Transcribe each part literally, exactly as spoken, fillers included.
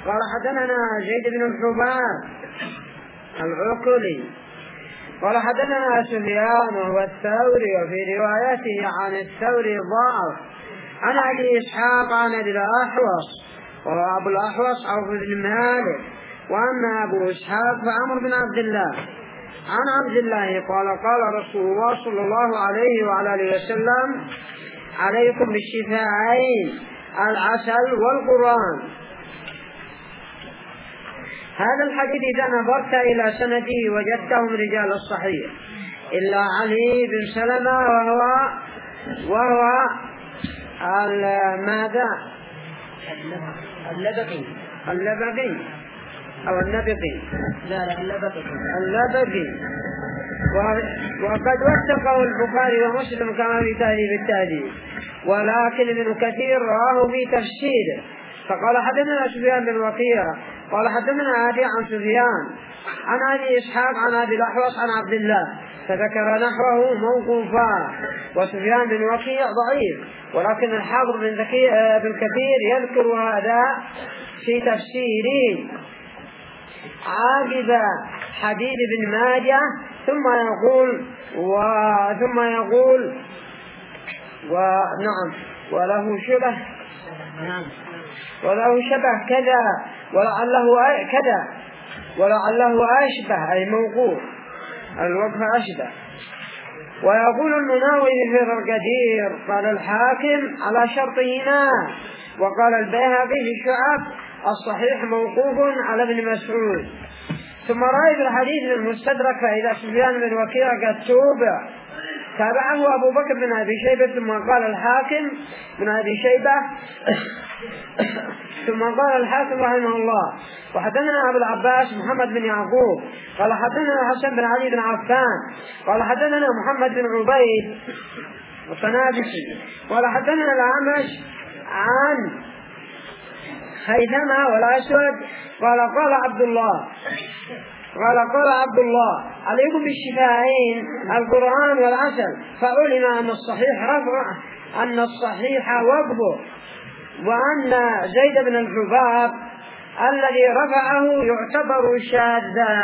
قال حدثنا زيد بن الحباب العقلي قال حدثنا سفيان وهو الثوري، وفي روايته عن الثوري ضعف، عن أبي إسحاق عن أبي الأحوص وهو أبو الأحوص عوف بن مالك، وأما أبو إسحاق فعمر بن عبد الله عن عبد الله قال قال رسول الله صلى الله عليه وعلى آله وسلم: عليكم بالشفاعين العسل والقرآن. هذا الحديث إذا نظرت إلى سنده وجدته من رجال الصحيح إلا علي بن سلمة وهو وهو ماذا اللبقي اللبقي أو النبقي لا لا اللبقي اللبقي وقد وثقه البخاري ومسلم كما في تهذيب التهذيب، ولكن ابن كثير راه في تفسيره فقال حدثنا سفيان بن وكيع قال حدثنا أبي عن سفيان عن أبي إسحاق عن أبي الأحوص عن عبد الله، فذكر نحوه موقوفا. وسفيان بن وكيع ضعيف، ولكن الحافظ بن كثير يذكر هذا في تفسيره عاقب حديث بن ماجه، ثم يقول و... ثم يقول ونعم وله شبه نعم وله شبه كذا ولعله كذا ولعله أشبه أي موقوف الوقف أشبه. ويقول المناوي في القدير قال الحاكم على شرطهما، وقال البيهقي في الشعب الصحيح موقوف على ابن مسعود. ثم رأي في الحديث المستدرك فإذا سفيان بن وكيع قد توبع تابعه أبو بكر بن أبي شيبة، ثم قال الحاكم بن أبي شيبة ثم قال الحاكم رحمه الله: وحدثنا أبو العباس محمد بن يعقوب قال حدثنا حسن بن علي بن عفان قال حدثنا محمد بن عبيد الطنابسي قال حدثنا الأعمش عن خيثمة والأسود قال قال عبد الله قال قال عبد الله: عليكم بالشفاعين القرآن والعسل. فعلم أن الصحيح رفع أن الصحيح وقفه، وأن زيد بن الحباب الذي رفعه يعتبر شاذا.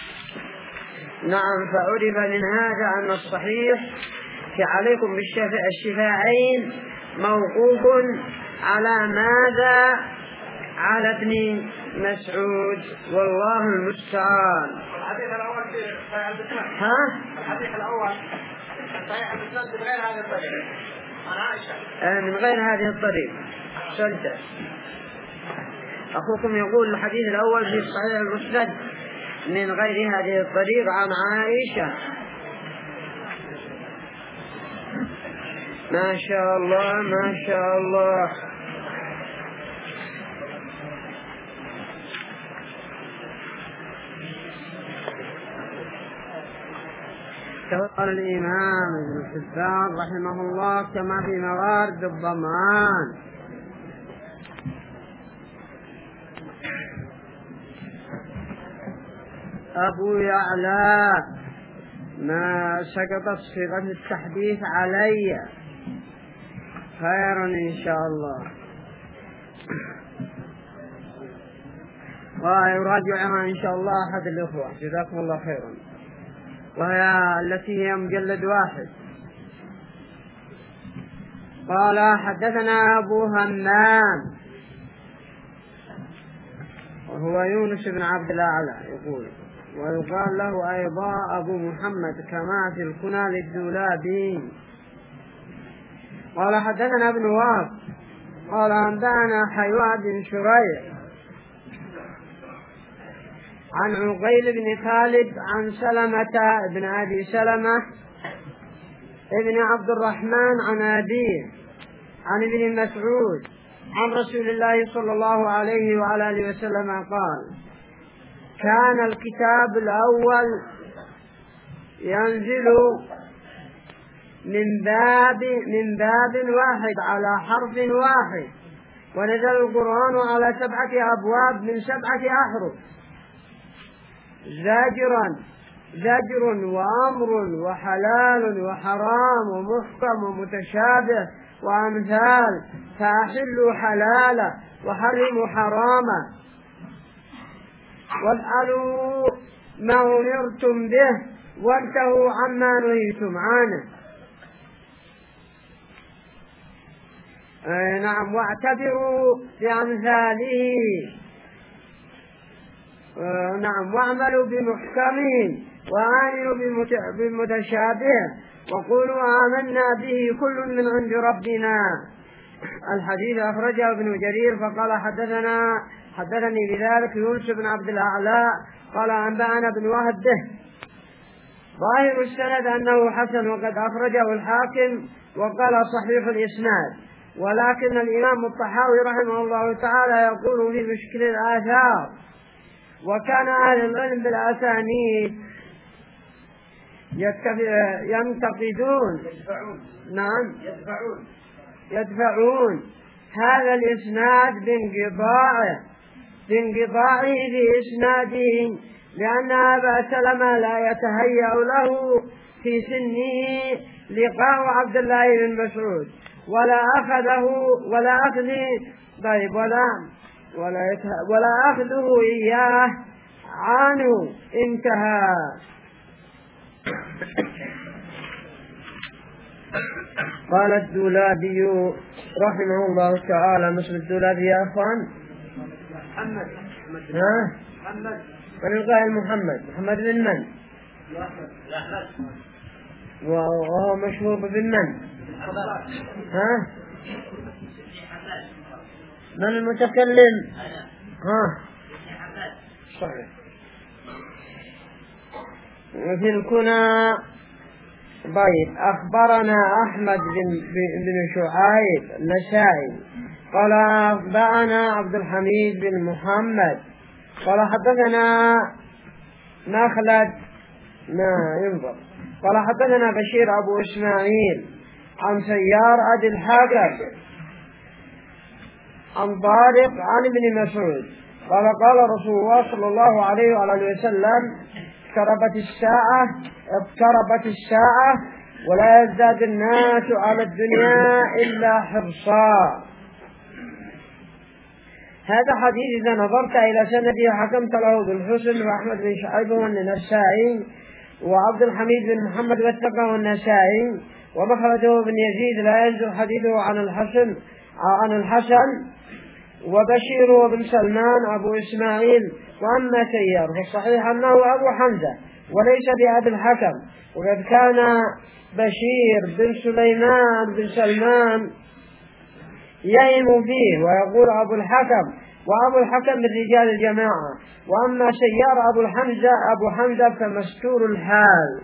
نعم، فعرف من هذا أن الصحيح في عليكم بالشفاعين موقوف على ماذا؟ على ابن مسعود، والله المستعان. الحديث الأول في صحيح البخاري. ها؟ الحديث الأول صحيح البخاري من غير هذا الطريق. عن عائشة. من غير هذه الطريق. صدق. أخوكم يقول الحديث الأول في صحيح المسند من غير هذه الطريق عن عائشة. ما شاء الله ما شاء الله. قال الإمام ابن حبان رحمه الله كما في موارد الضمان: أبو يعلى ما سقطت صيغة التحديث علي خيرا إن شاء الله، ويراجعها إن شاء الله أحد الإخوة جزاكم الله خيرا، وهي التي هي مجلد واحد. قال حدثنا أبو همام وهو يونس بن عبد الأعلى يقول، ويقال له أيضا أبو محمد كما في الكنى للدولابي. قال حدثنا ابن وهب قال أنبأنا حيوان بن شريح عن عقيل بن خالد عن سلمة بن أبي سلمة ابن عبد الرحمن عن أبيه عن ابن مسعود عن رسول الله صلى الله عليه وعلى آله وسلم قال: كان الكتاب الأول ينزل من باب من باب واحد على حرف واحد، ونزل القرآن على سبعة أبواب من سبعة أحرف، زاجرا زجر وأمر وحلال وحرام ومحكم ومتشابه وأمثال، فأحلوا حلالا وحرموا حراما، وافعلوا ما أمرتم به وانتهوا عما نهيتم عنه. آه نعم. واعتبروا بأمثاله. آه نعم. واعملوا بمحكمه وآمنوا بمتشابه وقولوا آمنا به كل من عند ربنا. الحديث أخرجه ابن جرير فقال حدثنا حدثني بذلك يونس بن عبد الأعلى قال أنبأنا بن وهب به. ظاهر السند أنه حسن وقد أخرجه الحاكم وقال صحيح الإسناد، ولكن الإمام الطحاوي رحمه الله تعالى يقول في مشكل الآثار وكان أهل العلم بالأسانيد ينتقدون يدفعون نعم يدفعون يدفعون هذا الإسناد بانقطاعه بانقطاعه بإسناده، لأن أبا سلمة لا يتهيأ له في سنه لقاء عبد الله بن مسعود ولا أخذه ولا أخذ طيب ولا ولا, ولا أخذه إياه عنه. انتهى. قال الدولابي رحمه الله تعالى مثل الدولابي يا أخوان محمد ها محمد ونلقى محمد محمد بن من وهو مشهور بن من ها من المتكلم ها صحيح. وفي الكنى طيب أخبرنا أحمد بن, بن شعيب النسائي قال أخبرنا عبد الحميد بن محمد قال حدثنا مخلد ما ينظر قال حدثنا بشير أبو إسماعيل عن سيار أبي الحاكم عن طارق عن ابن مسعود قال قال رسول الله صلى الله عليه وعلى وسلم اقتربت الساعة اقتربت الساعة ولا يزداد الناس على الدنيا إلا حرصا. هذا حديث إذا نظرت إلى سنده حكمت له بالحسن وأحمد بن شعيب والنسائي وعبد الحميد بن محمد واتقه النسائي ومخرجه بن يزيد لا ينزل حديثه عن الحسن عن الحسن وبشير بن سلمان أبو إسماعيل. وأما سيار فالصحيح أنه أبو حمزة وليس بأبي الحكم، وقد كان بشير بن سليمان بن سلمان يهم فيه ويقول أبو الحكم، وأبو الحكم من رجال الجماعة. وأما سيار أبو الحمزة أبو حمزة فمستور الحال.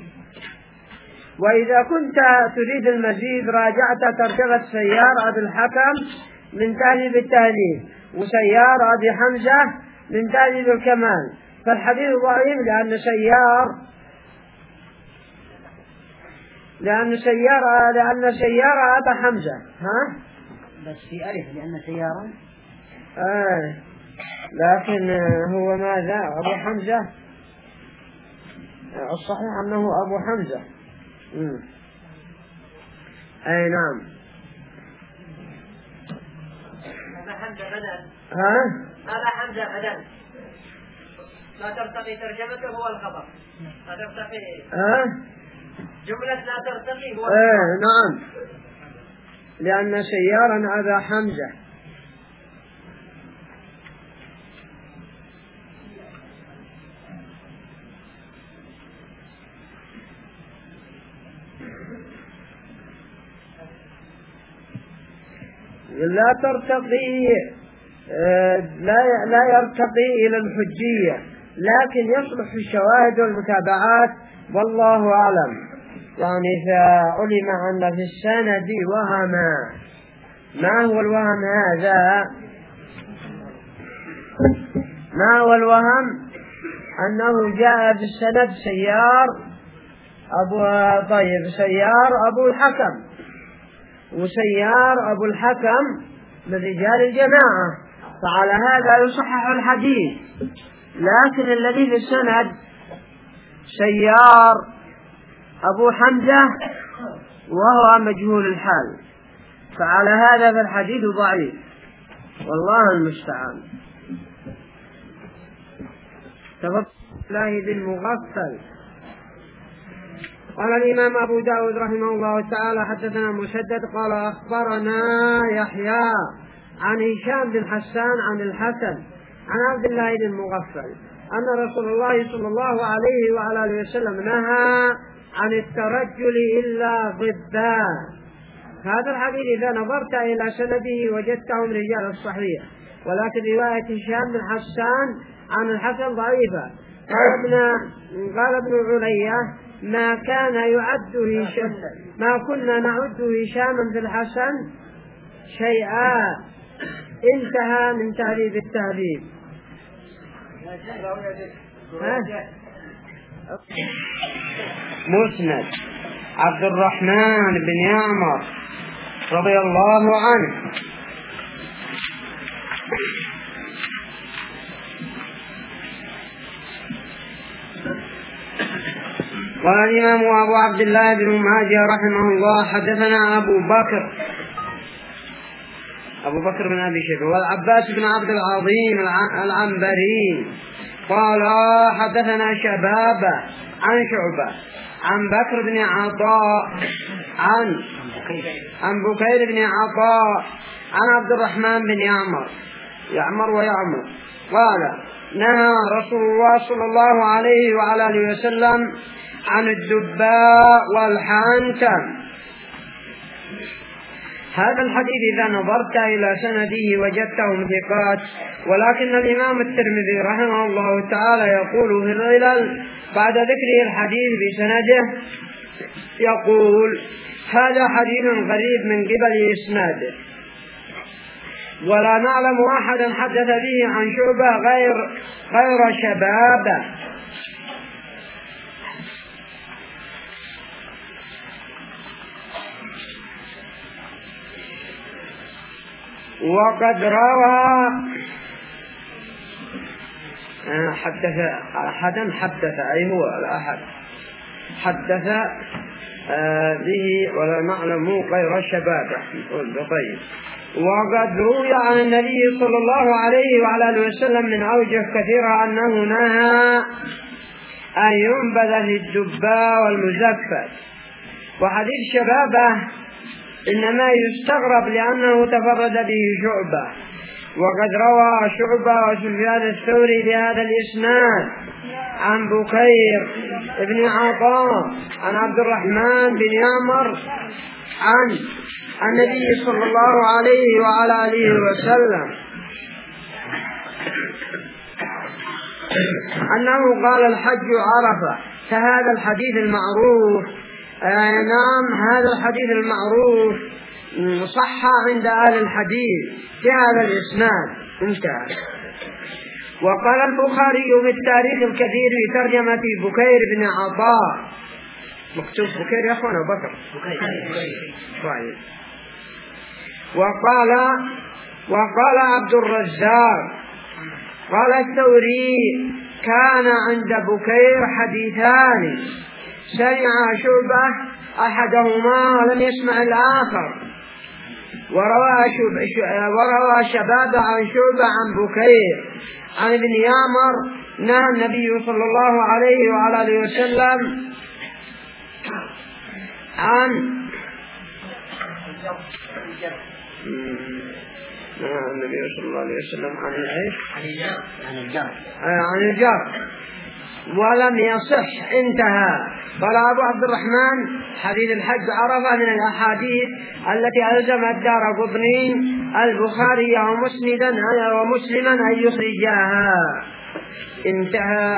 وإذا كنت تريد المزيد راجعت ترجمة سيار أبو الحكم من تهذيب التهذيب وسيار أبي حمزة من تهذيب الكمال. فالحديث ضعيف لأن سيار لأن سيار لأن سيار أبا حمزة ها بس في ألف لأن سيارة آه لكن هو ماذا أبو حمزة الصحيح أنه أبو حمزة. مم. أي نعم. هذا حمزة بدل ها هذا حمزة بدل لا ترتقي ترجمته هو الخبر لا ترتقي ها جملة لا ترتقي هو آه نعم لأن سيارا أبا حمزة. لا ترتقي لا لا يرتقي إلى الحجية، لكن يصلح الشواهد والمتابعات والله أعلم. يعني فعلم أن في السند وهما. ما هو الوهم هذا؟ ما هو الوهم؟ أنه جاء في السند سيار أبو طيب سيار أبو الحكم، وسيار أبو الحكم من رجال الجماعة، فعلى هذا يصحح الحديث. لكن الذي في السند سيار أبو حمزة وهو مجهول الحال، فعلى هذا فالحديث ضعيف والله المستعان. تفضل الله بالمغفل. قال الإمام أبو داود رحمه الله تعالى حدثنا مسدد قال أخبرنا يحيى عن هشام بن حسان عن الحسن عن عبد الله بن المغفل أن رسول الله صلى الله عليه وعلى آله وسلم نهى عن الترجل إلا ضدا. هذا الحديث إذا نظرت إلى سنده وجدته من رجال الصحيح، ولكن رواية هشام بن حسان عن الحسن ضعيفة. قال ابن قال ابن علية ما كان يعد هشام ما كنا نعد هشاما في الحسن شيئا. انتهى من تهذيب التهذيب. مسند عبد الرحمن بن يعمر رضي الله عنه قال الإمام أبو عبد الله بن ماجه رحمه الله حدثنا أبو بكر أبو بكر بن أبي شيبة والعباس بن عبد العظيم العنبري قال حدثنا شبابة عن شعبة عن بكر بن عطاء عن عن بكير بن عطاء عن عبد الرحمن بن يعمر يعمر ويعمر قال نهى رسول الله صلى الله عليه وعلى آله وسلم عن الدباء والحنتم. هذا الحديث إذا نظرت إلى سنده وجدته ثقات، ولكن الإمام الترمذي رحمه الله تعالى يقول في العلل بعد ذكره الحديث بسنده يقول هذا حديث غريب من قبل إسناده، ولا نعلم أحدا حدث به عن شعبة غير غير شبابه. وقد روى حدث أحدا حدث أي هو الأحد حدث به ولا نعلم غير شبابه. طيب وقد روي عن النبي صلى الله عليه وعلى آله وسلم من أوجه كثيرة أنه نهى أن ينبذ في الدباء والمزفت. وحديث شبابه إنما يستغرب لأنه تفرد به شعبة، وقد روى شعبة وسفيان الثوري بهذا الإسناد عن بكير بن عطاء عن عبد الرحمن بن يعمر عن النبي صلى الله عليه وعلى آله وسلم أنه قال الحج عرفة. فهذا الحديث المعروف آه نعم هذا الحديث المعروف صح عند أهل الحديث في هذا الإسناد انتهى. وقال البخاري في التاريخ الكبير في ترجمة بكير بن عطاء مكتوب بكير يا أخوانا بكر طيب. وقال وقال عبد الرزاق قال الثوري كان عند بكير حديثان سمع شعبة أحدهما ولم يسمع الآخر، وروى وروى شباب عن شعبة عن بكير عن ابن يعمر نهى النبي صلى الله عليه وعلى آله وسلم عن النبي صلى الله عليه وسلم عن ايش؟ عن الجر عن الجر ولم يصح انتهى. قال أبو عبد الرحمن حديث الحج عرفة من الأحاديث التي ألزم الدارقطني البخاري ومسندا ومسلما أن يخرجاها انتهى.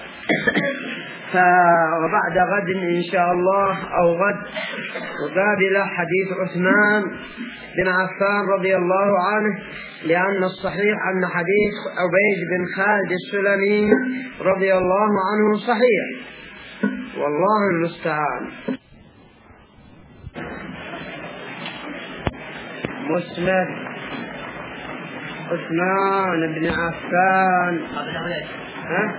وبعد غد إن شاء الله أو غد مقابل حديث عثمان بن عفان رضي الله عنه، لأن الصحيح أن حديث عبيد بن خالد السلمي رضي الله عنه صحيح، والله المستعان. مسند عثمان بن عفان ها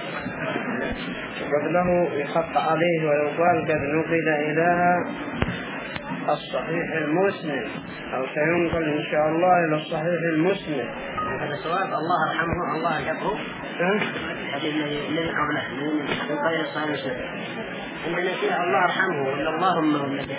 قبله يخط عليه ويقال قد نقل إلى الصحيح المسند أو سينقل إن شاء الله إلى الصحيح المسند. هذا سؤال الله يرحمه الله يجبره الحديث الذي قبله من قول الصحابة المسلم عندنا فيه الله يرحمه ولا اللهم والنبي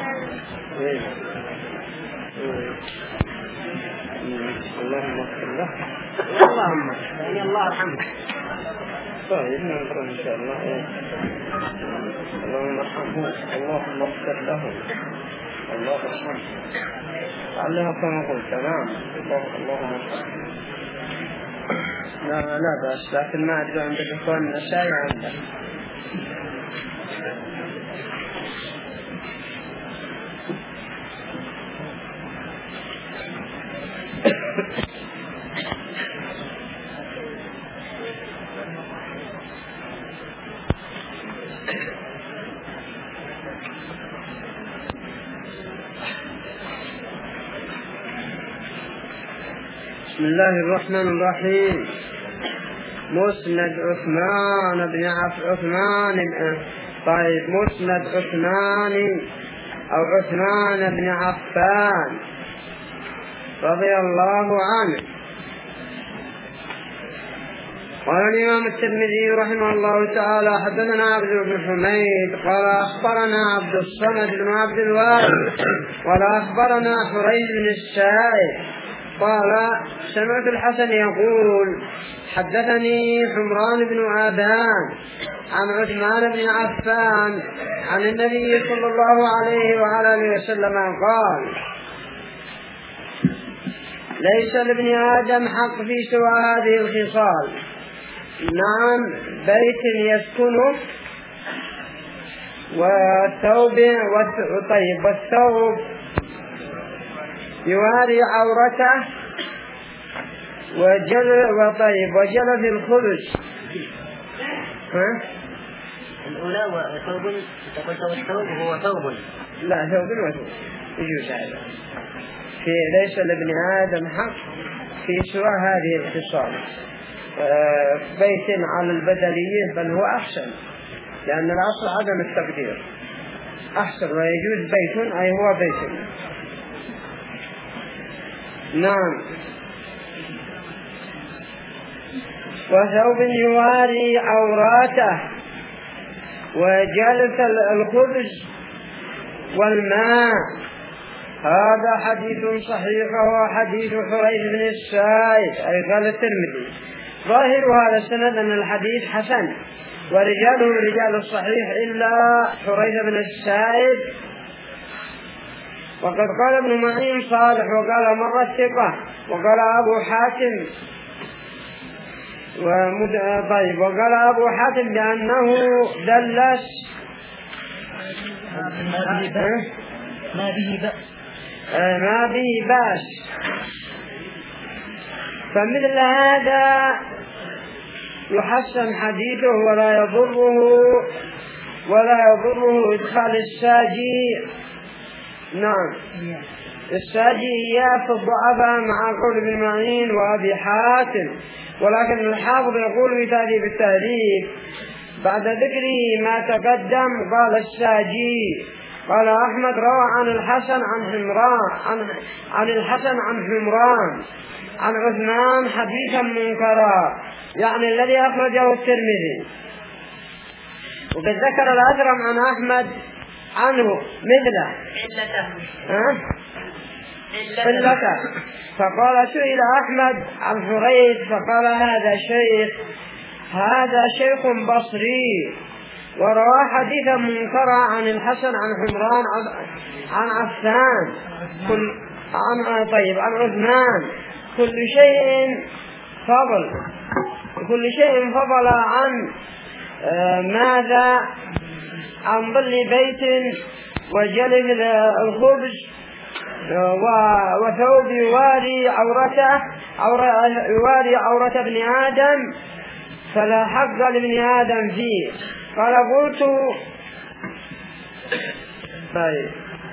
اللهم اغفر له اللهم يعني الله يرحمه. طيب نقرأ إن شاء الله. اللهم ارحمه اللهم اغفر له الله يرحمه علها كما قلت. نعم اللهم ارحمه. لا لا بأس، لكن ما أدري عندك إخوان النسائي عنده. بسم الله الرحمن الرحيم. مسند عثمان بن عثمان طيب مسند عثمان أو عثمان بن عفان رضي الله عنه. قال الإمام الترمذي رحمه الله تعالى حدثنا عبد بن حميد قال أخبرنا عبد الصمد بن عبد الوارث قال أخبرنا حريث بن السائب قال سمعت الحسن يقول حدثني حمران بن آبان عن عثمان بن عفان عن النبي صلى الله عليه وعلى آله وسلم قال ليس لابن آدم حق في سوى هذه الخصال. نعم بيت يسكنه والثوب طيب والثوب يواري عورته وجل وطيب وجل في الخبز. ها؟ الأولى وثوب تقول الثوب هو ثوب. لا ثوب وثوب يجوز هذا. في ليس لابن آدم حق في سوى هذه الخصال. بيت على البدلية بل هو أحسن لأن الأصل عدم التقدير أحسن ويجوز بيت أي هو بيت. نعم وثوب يواري عوراته وجلس الخبز والماء. هذا حديث صحيح وهو حديث حريث بن السائب أي قال الترمذي. ظاهر هذا السند أن الحديث حسن ورجاله رجال الصحيح إلا حريث بن السائب. وقد قال ابن معين صالح وقال مرة الثقة وقال أبو حاتم ومد... طيب وقال أبو حاتم بأنه دلس ما به بأس ما به بأس ما به بأس. فمثل هذا يحسن حديثه ولا يضره ولا يضره إدخال الساجي. نعم الساجي في الضعفاء مع قول ابن معين وأبي حاتم. ولكن الحافظ يقول في تهذيب التهذيب بعد ذكره ما تقدم قال الساجي. قال أحمد روى عن الحسن عن حمران عن, عن الحسن عن حمران عن عثمان حديثا منكرا يعني الذي أخرجه الترمذي. وقد ذكر الأثرم عن أحمد عنه مثله علته. فقال سئل أحمد عن حريث فقال هذا شيخ هذا شيخ بصري وروى حديثا منكرا عن الحسن عن حمران عن عفان كل عن طيب عن عثمان. كل شيء فضل كل شيء فضل عن آه ماذا عن ظل بيت وجلب الخبز وثوب يواري عورته يواري عورة ابن آدم فلا حق لابن آدم فيه. قال قلت طيب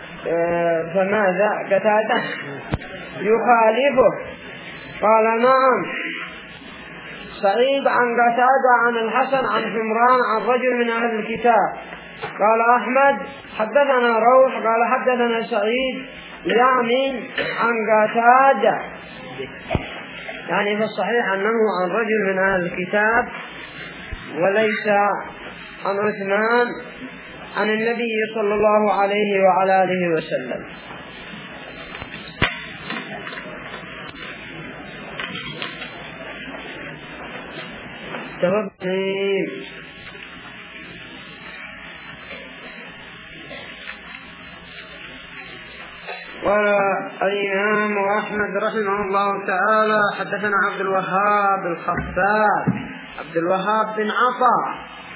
فماذا قتاده يخالفه؟ قال نعم سعيد عن قتادة عن الحسن عن حمران عن رجل من أهل الكتاب. قال أحمد حدثنا روح قال حدثنا سعيد يعني عن قتادة يعني في الصحيح أنه عن رجل من أهل الكتاب وليس عن عثمان عن النبي صلى الله عليه وعلى آله وسلم. تفضل. قال الإمام أحمد رحمه الله تعالى حدثنا عبد الوهاب الخفاف عبد الوهاب بن عطاء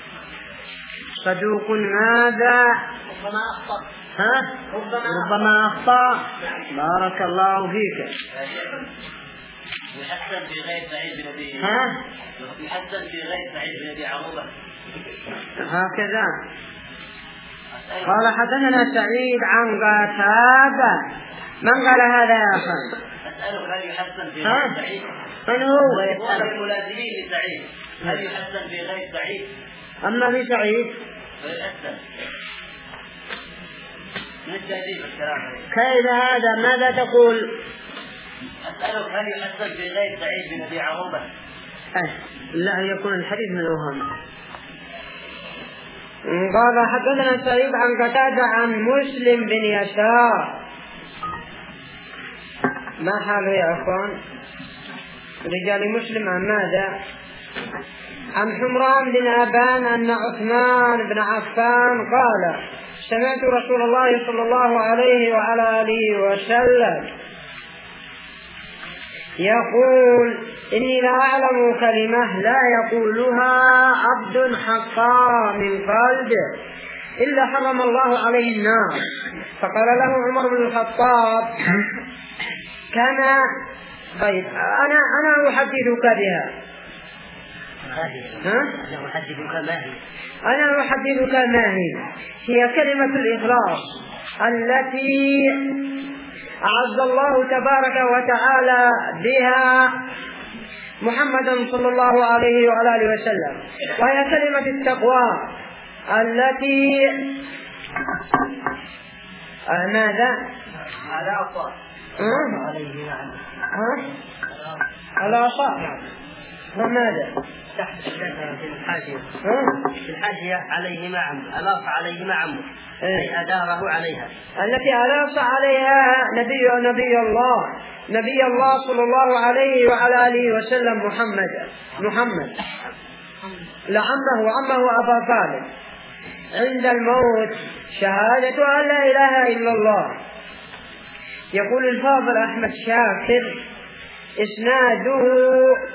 صدوق ماذا ربما أخطأ ها ربما أخطأ بارك الله فيك. يحسن في غير سعيد بن أبي ها يحسن في غير سعيد بن أبي عروبة هكذا. قال حدثنا سعيد عن قتادة. من قال هذا يا أخي؟ أسألك هل يحسن في غير سعيد؟ من هو؟ الملازمين لسعيد هل يحسن في غير سعيد؟ أما في سعيد فيحسن من التهذيب الكلام. كيف هذا؟ ماذا تقول؟ أسألك هل يحسن في غير سعيد بن أبي عروبة؟ أه لا يكون الحديث من الأوهام. قال حدثنا سعيد عن قتادة عن مسلم بن يسار. ما حاله يا أخوان؟ رجال مسلم عن ماذا؟ عن حمران بن أبان أن عثمان بن عفان قال سمعت رسول الله صلى الله عليه وعلى آله وسلم يقول إني لا أعلم كلمة لا يقولها عبد حقا من قلبه إلا حرم الله عليه النار. فقال له عمر بن الخطاب كما طيب أنا أنا أحدثك بها. ها؟ أنا أحدثك ما هي أنا أحدثك ما هي. هي كلمة الإخلاص التي أعز الله تبارك وتعالى بها محمدا صلى الله عليه وعلى آله وسلم، وهي كلمة التقوى التي آه ماذا؟ على أطاع عليه نعم على أطاع وماذا؟ تحت في الحاشية في الحاشية عليه ما عمه ألاف عليه ما عمه أي أداره عليها التي ألاف عليها نبي نبي الله نبي الله صلى الله عليه وعلى آله وسلم محمد محمد لعمه وعمه أبا طالب عند الموت شهادة أن لا إله إلا الله. يقول الفاضل أحمد شاكر إسناده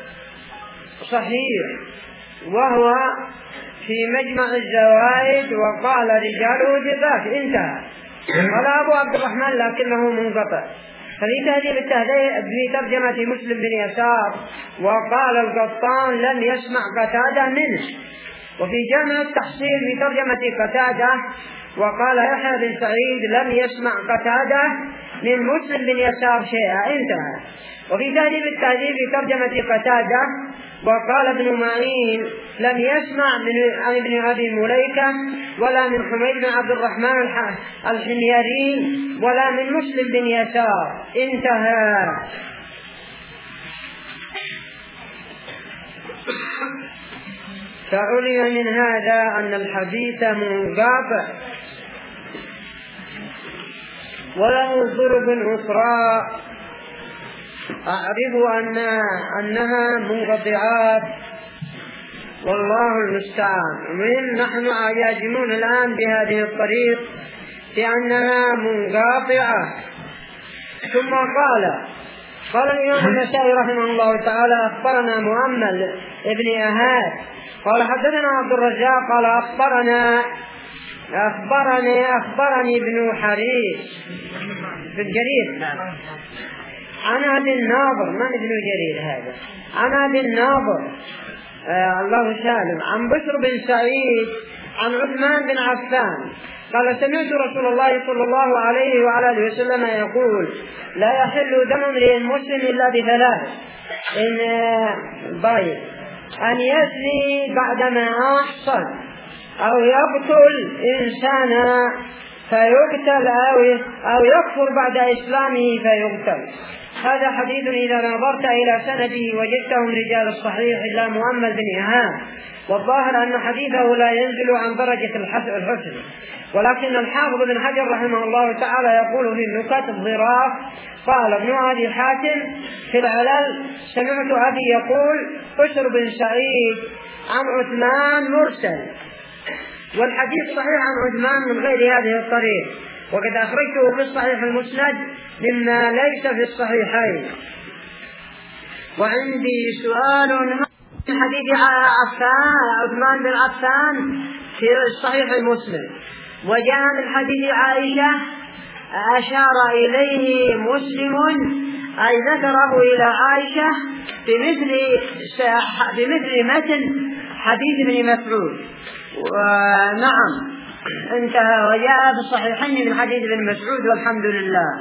صحيح وهو في مجمع الزوائد وقال رجاله ثقات انتهى. قال أبو عبد الرحمن لكنه منقطع. ففي تهذيب التهذيب في ترجمة مسلم بن يسار وقال القطان لم يسمع قتادة منه. وفي جامع التحصيل في ترجمة قتادة وقال يحيى بن سعيد لم يسمع قتادة من مسلم بن يسار شيئا انتهى. وفي تهذيب التهذيب في ترجمة قتادة وقال ابن معين لم يسمع من عن ابن أبي مليكة ولا من حميد بن عبد الرحمن الحميري ولا من مسلم بن يسار انتهى. فعلم من هذا أن الحديث منقطع وله ضرب أخرى أعرف أن أنها منقطعات والله المستعان. ومن نحن يجمون الآن بهذه الطريق بأنها منقطعة. ثم قال قال الإمام النسائي رحمه الله تعالى أخبرنا مؤمل ابن أهاد قال حدثنا عبد الرزاق قال أخبرنا أخبرني أخبرني ابن حريش بن جرير عن أبي الناظر. من ابن جرير هذا؟ عن أبي الناظر آه الله سالم عن بشر بن سعيد عن عثمان بن عفان قال سمعت رسول الله صلى الله عليه وعلى آله وسلم يقول لا يحل دم امرئ مسلم إلا بثلاث إن ضيف أن يزني بعدما أحصن أو يقتل إنسانا فيقتل أو أو يكفر بعد إسلامه فيقتل هذا حديث إذا نظرت إلى سنده وجدته من رجال الصحيح إلا مؤمل بن إيهاب، والظاهر أن حديثه لا ينزل عن درجة الحسن، ولكن الحافظ بن حجر رحمه الله تعالى يقول في النكت الظراف: قال ابن أبي حاتم في العلل: سمعت أبي يقول بشر بن سعيد عن عثمان مرسل، والحديث صحيح عن عثمان من غير هذه الطريق، وقد أخرجته في الصحيح المسند مما ليس في الصحيحين. وعندي سؤال في حديث عثمان بن عفان في الصحيح المسلم، وجاء من حديث عائشة أشار إليه مسلم أي ذكره إلى عائشة بمثل بمثل متن حديث ابن مسعود. ونعم انتهى، وجاء في الصحيحين من حديث ابن مسعود، والحمد لله.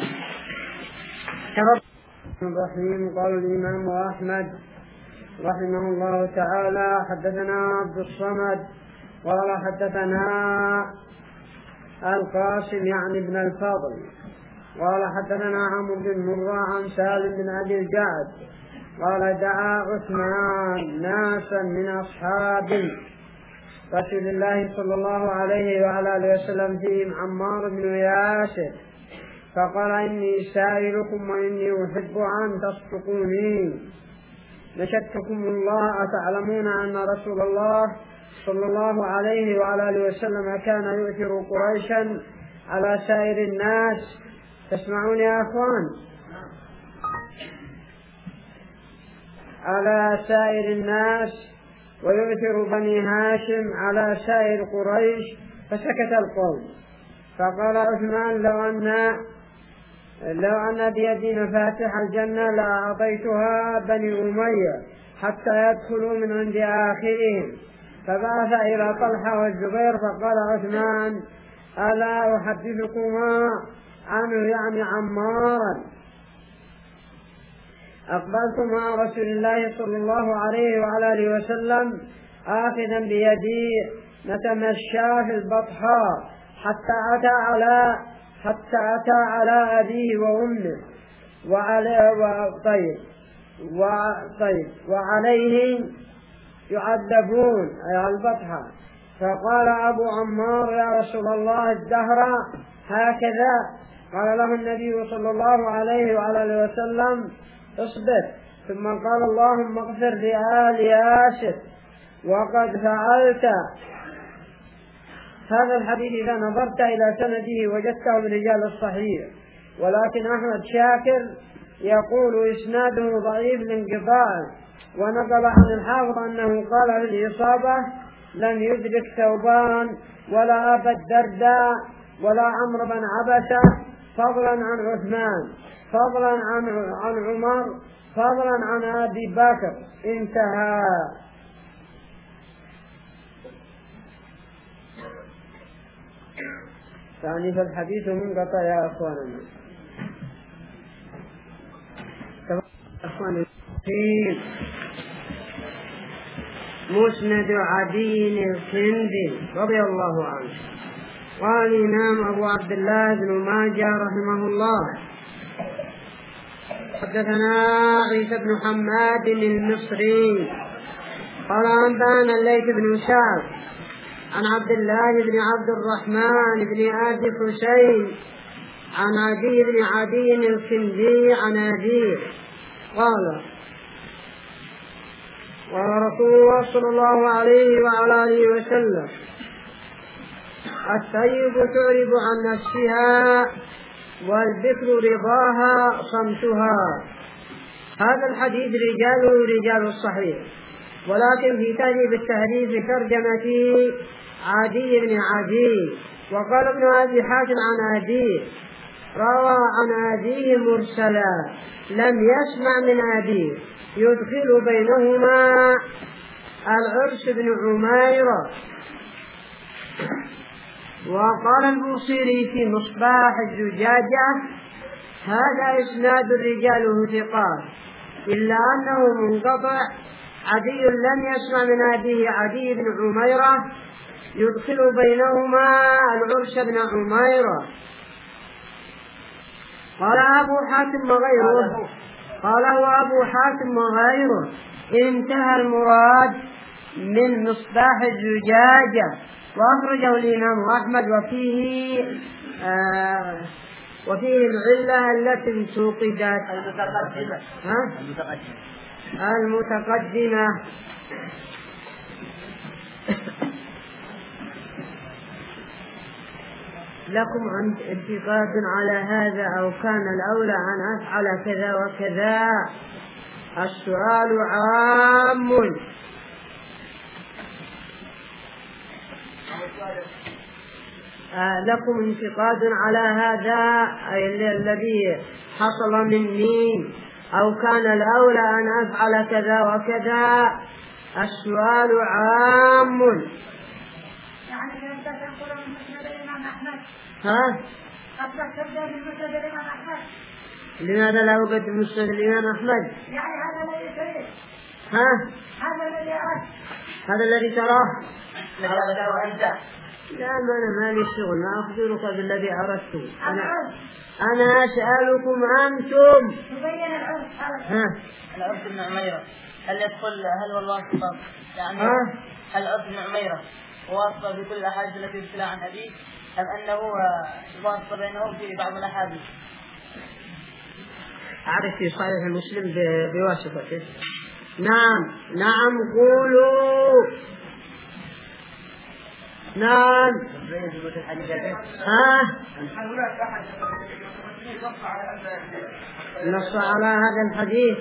الرحيم. قال الإمام أحمد رحمه الله تعالى: حدثنا عبد الصمد قال حدثنا القاسم يعني ابن الفضل قال حدثنا عمرو بن مرة عن سالم بن أبي الجعد قال: دعا عثمان ناسا من أصحاب رسول الله صلى الله عليه وعلى آله وسلم فيهم عمار بن ياسر، فقال: إني سائلكم وإني أحب أن تصدقوني، نشدتكم الله، أتعلمون أن رسول الله صلى الله عليه وعلى آله وسلم كان يؤثر قريشا على سائر الناس؟ تسمعون يا أخوان؟ على سائر الناس، ويؤثر بني هاشم على سائر قريش. فسكت القوم، فقال عثمان: لو أن لو أن بيدي مفاتيح الجنة لأعطيتها بني أمية حتى يدخلوا من عند آخرهم. فبعث إلى طلحة والزبير، فقال عثمان: ألا أحدثكما عنه يعني عمارا؟ أقبلت مع رسول الله صلى الله عليه وعلى آله وسلم آخذا بيدي نتمشى في البطحاء حتى أتى على حتى أتى على أبيه وأمه وعليه وطيب وطيب وعليه يعذبون أي على البطحاء. فقال أبو عمار: يا رسول الله الدهر هكذا؟ قال له النبي صلى الله عليه وعلى آله وسلم: اصبر. ثم قال: اللهم اغفر لآل ياسر وقد فعلت. هذا الحديث إذا نظرت إلى سنده وجدته من رجال الصحيح، ولكن أحمد شاكر يقول إسناده ضعيف لانقطاع، ونقل عن الحافظ أنه قال في الإصابة: لم يدرك ثوبان ولا أبا الدرداء ولا عمرو بن عبسة فضلا عن عثمان، فضلا عن عن عمر، فضلا عن أبي بكر. انتهى. يعني فالحديث منقطع يا أخواننا. مسند عدي الكندي رضي الله عنه. قال الإمام أبو عبد الله بن ماجه رحمه الله: حدثنا عيسى بن حماد المصري قال أنبأنا الليث بن سعد عن عبد الله بن عبد الرحمن بن أبي حسين عن عدي بن عدي الكندي عن أبيه قال: قال رسول الله صلى الله عليه وعلى آله وسلم: الطيب تعرب عن نفسها والذكر رضاها صمتها. هذا الحديث رجاله رجال الصحيح، ولكن في تهذيب التهذيب ترجمة عدي بن عدي. وقال ابن أبي حاتم عن أبيه: روى عن أبيه مرسلا لم يسمع من أبيه، يدخل بينهما العرس بن عميرة. وقال البوصيري في مصباح الزجاجة: هذا إسناد رجاله ثقات إلا أنه منقطع. عدي لم يسمع من أبيه عدي بن عميرة، يدخل بينهما العرس بن عميرة. قال أبو حاتم وغيره قاله أبو حاتم وغيره انتهى المراد من مصباح الزجاجة، وأخرجه الإمام أحمد وفيه آه وفيه العلة التي انتقدت المتقدمة ها؟ المتقدمة. لكم انتقاد على هذا أو كان الأولى أن أفعل كذا وكذا. السؤال عام. آه لكم انتقاد على هذا أي الذي حصل مني أو كان الأولى أن أفعل كذا وكذا. السؤال عام. يعني أنت تقول من مسند الإمام أحمد ها؟ قبل تبدأ من مسند الإمام أحمد. لماذا لا أوجد مسند الإمام أحمد؟ يعني هذا الذي تريد. ها؟ هذا الذي أردت. هذا الذي تراه. هذا أنت. لا ما أنا مالي شغل، ما أخبرك بالذي أردت. أنا أنا أسألكم أنتم. تبين العرف. ها؟ العرف بن عميرة هل يدخل هل والواسطة يعني ها؟ هل عرف بن عميرة واسطة في كل الأحاديث التي يرسلها عن أبيه أم أنه واسطة بينهم في بعض الأحاديث؟ أعرف في صحيح مسلم بواسطته. نعم نعم قولوا. نعم. ها؟ نص على هذا الحديث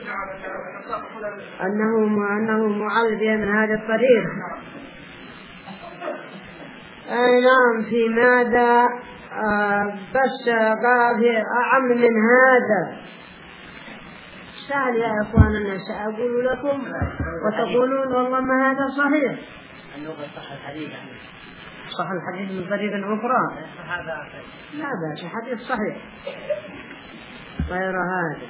أنه أنه معل من هذا الطريق. أي نعم. في ماذا؟ آه بس قال في أعم من هذا. سهل يا أخواننا، سأقول لكم وتقولون والله ما هذا صحيح. صح الحديث صح الحديث من طريق أخرى. لا بأس، حديث صحيح غير هذا.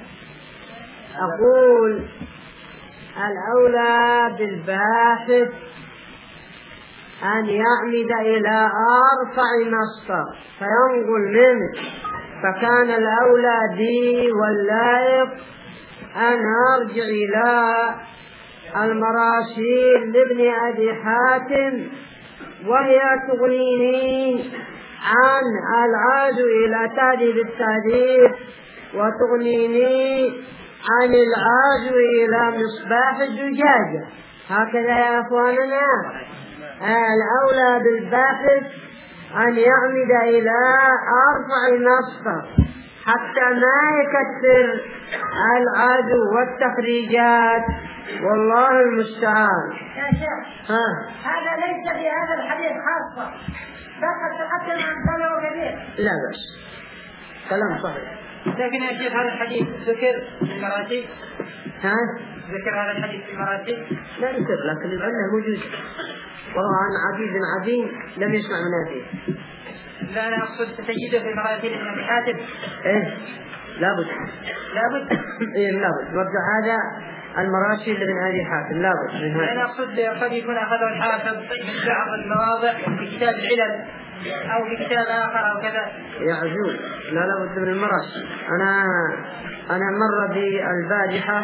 أقول الأولى بالباحث أن يعمد إلى أرفع مصدر فينقل منه، فكان الأولى بي واللائق أن أرجع إلى المراسيل لابن أبي حاتم، وهي تغنيني عن العاد إلى تهذيب التهذيب، وتغنيني عن العاد إلى مصباح الزجاجة. هكذا يا أخواننا. الأولى بالباحث أن يعمد إلى أرفع مصدر حتى ما يكثر العدو والتخريجات، والله المستعان. يا شيخ ها. هذا ليس في هذا الحديث خاصة، بل تقدم عن كلام كبير. لا بس كلام صحيح. لكن يا شيخ هذا الحديث ذكر في المراتب. ها؟ ذكر هذا الحديث في المراتب. لا ذكر، لكن العلة موجود. وهو عن عبيد عظيم لم يسمع من أبيه. لا أنا أقصد تجده في مراتب ابن حاتم. إيه لابد لابد. إيه لابد. وابدأ هذا المراسيل لابن أبي حاتم لابد من هذا. أنا أقصد قد يكون أخذه الحافظ من بعض المواضع في كتاب العلل أو في كتاب آخر أو كذا. يا عزوز لا لابد من المراسيل. أنا أنا مر بالبارحة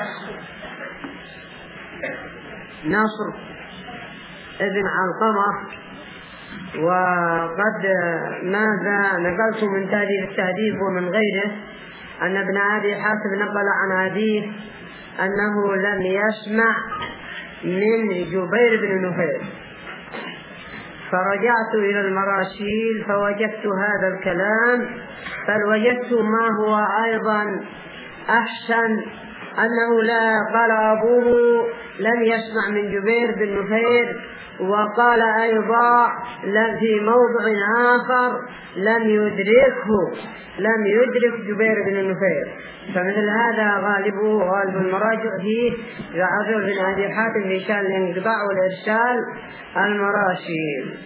ناصر ابن علقمة، وقد ماذا نقلت من تهذيب التهذيب ومن غيره أن ابن أبي حاتم نقل عن أبيه أنه لم يسمع من جبير بن نفير، فرجعت إلى المراسيل فوجدت هذا الكلام، بل وجدت ما هو أيضا أحسن، أنه لا قال أبوه لم يسمع من جبير بن نفير، وقال أيضا في موضع آخر لم يدركه لم يدرك جبير بن نفير. فمثل هذا غالبه غالب المراجع فيه يعذر بن أبي حاتم في شأن الانقطاع والإرسال المراسيل.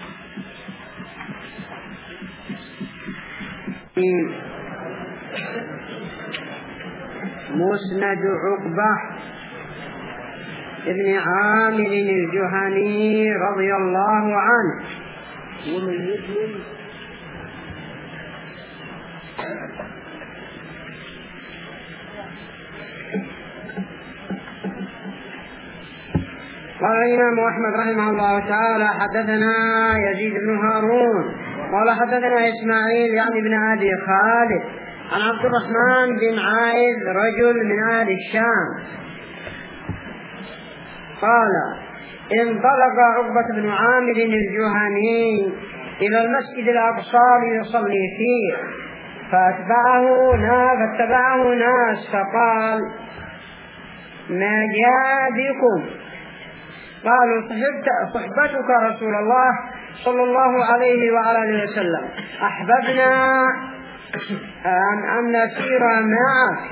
مسند عقبة ابن عامر الجهني رضي الله عنه. ومن يسلم قال الإمام أحمد رحمه الله تعالى حدثنا يزيد بن هارون قال حدثنا إسماعيل يعني بن أبي خالد عن عبد الرحمن بن عائذ رجل من أهل الشام قال انطلق عقبة بن عامر الجهني إلى المسجد الأقصى ليصلي فيه فاتبعه ناس فاتبعه ناس فقال ما جاء بكم؟ قالوا صحبتك رسول الله صلى الله عليه وعلى آله وسلم أحببنا أن نسير معك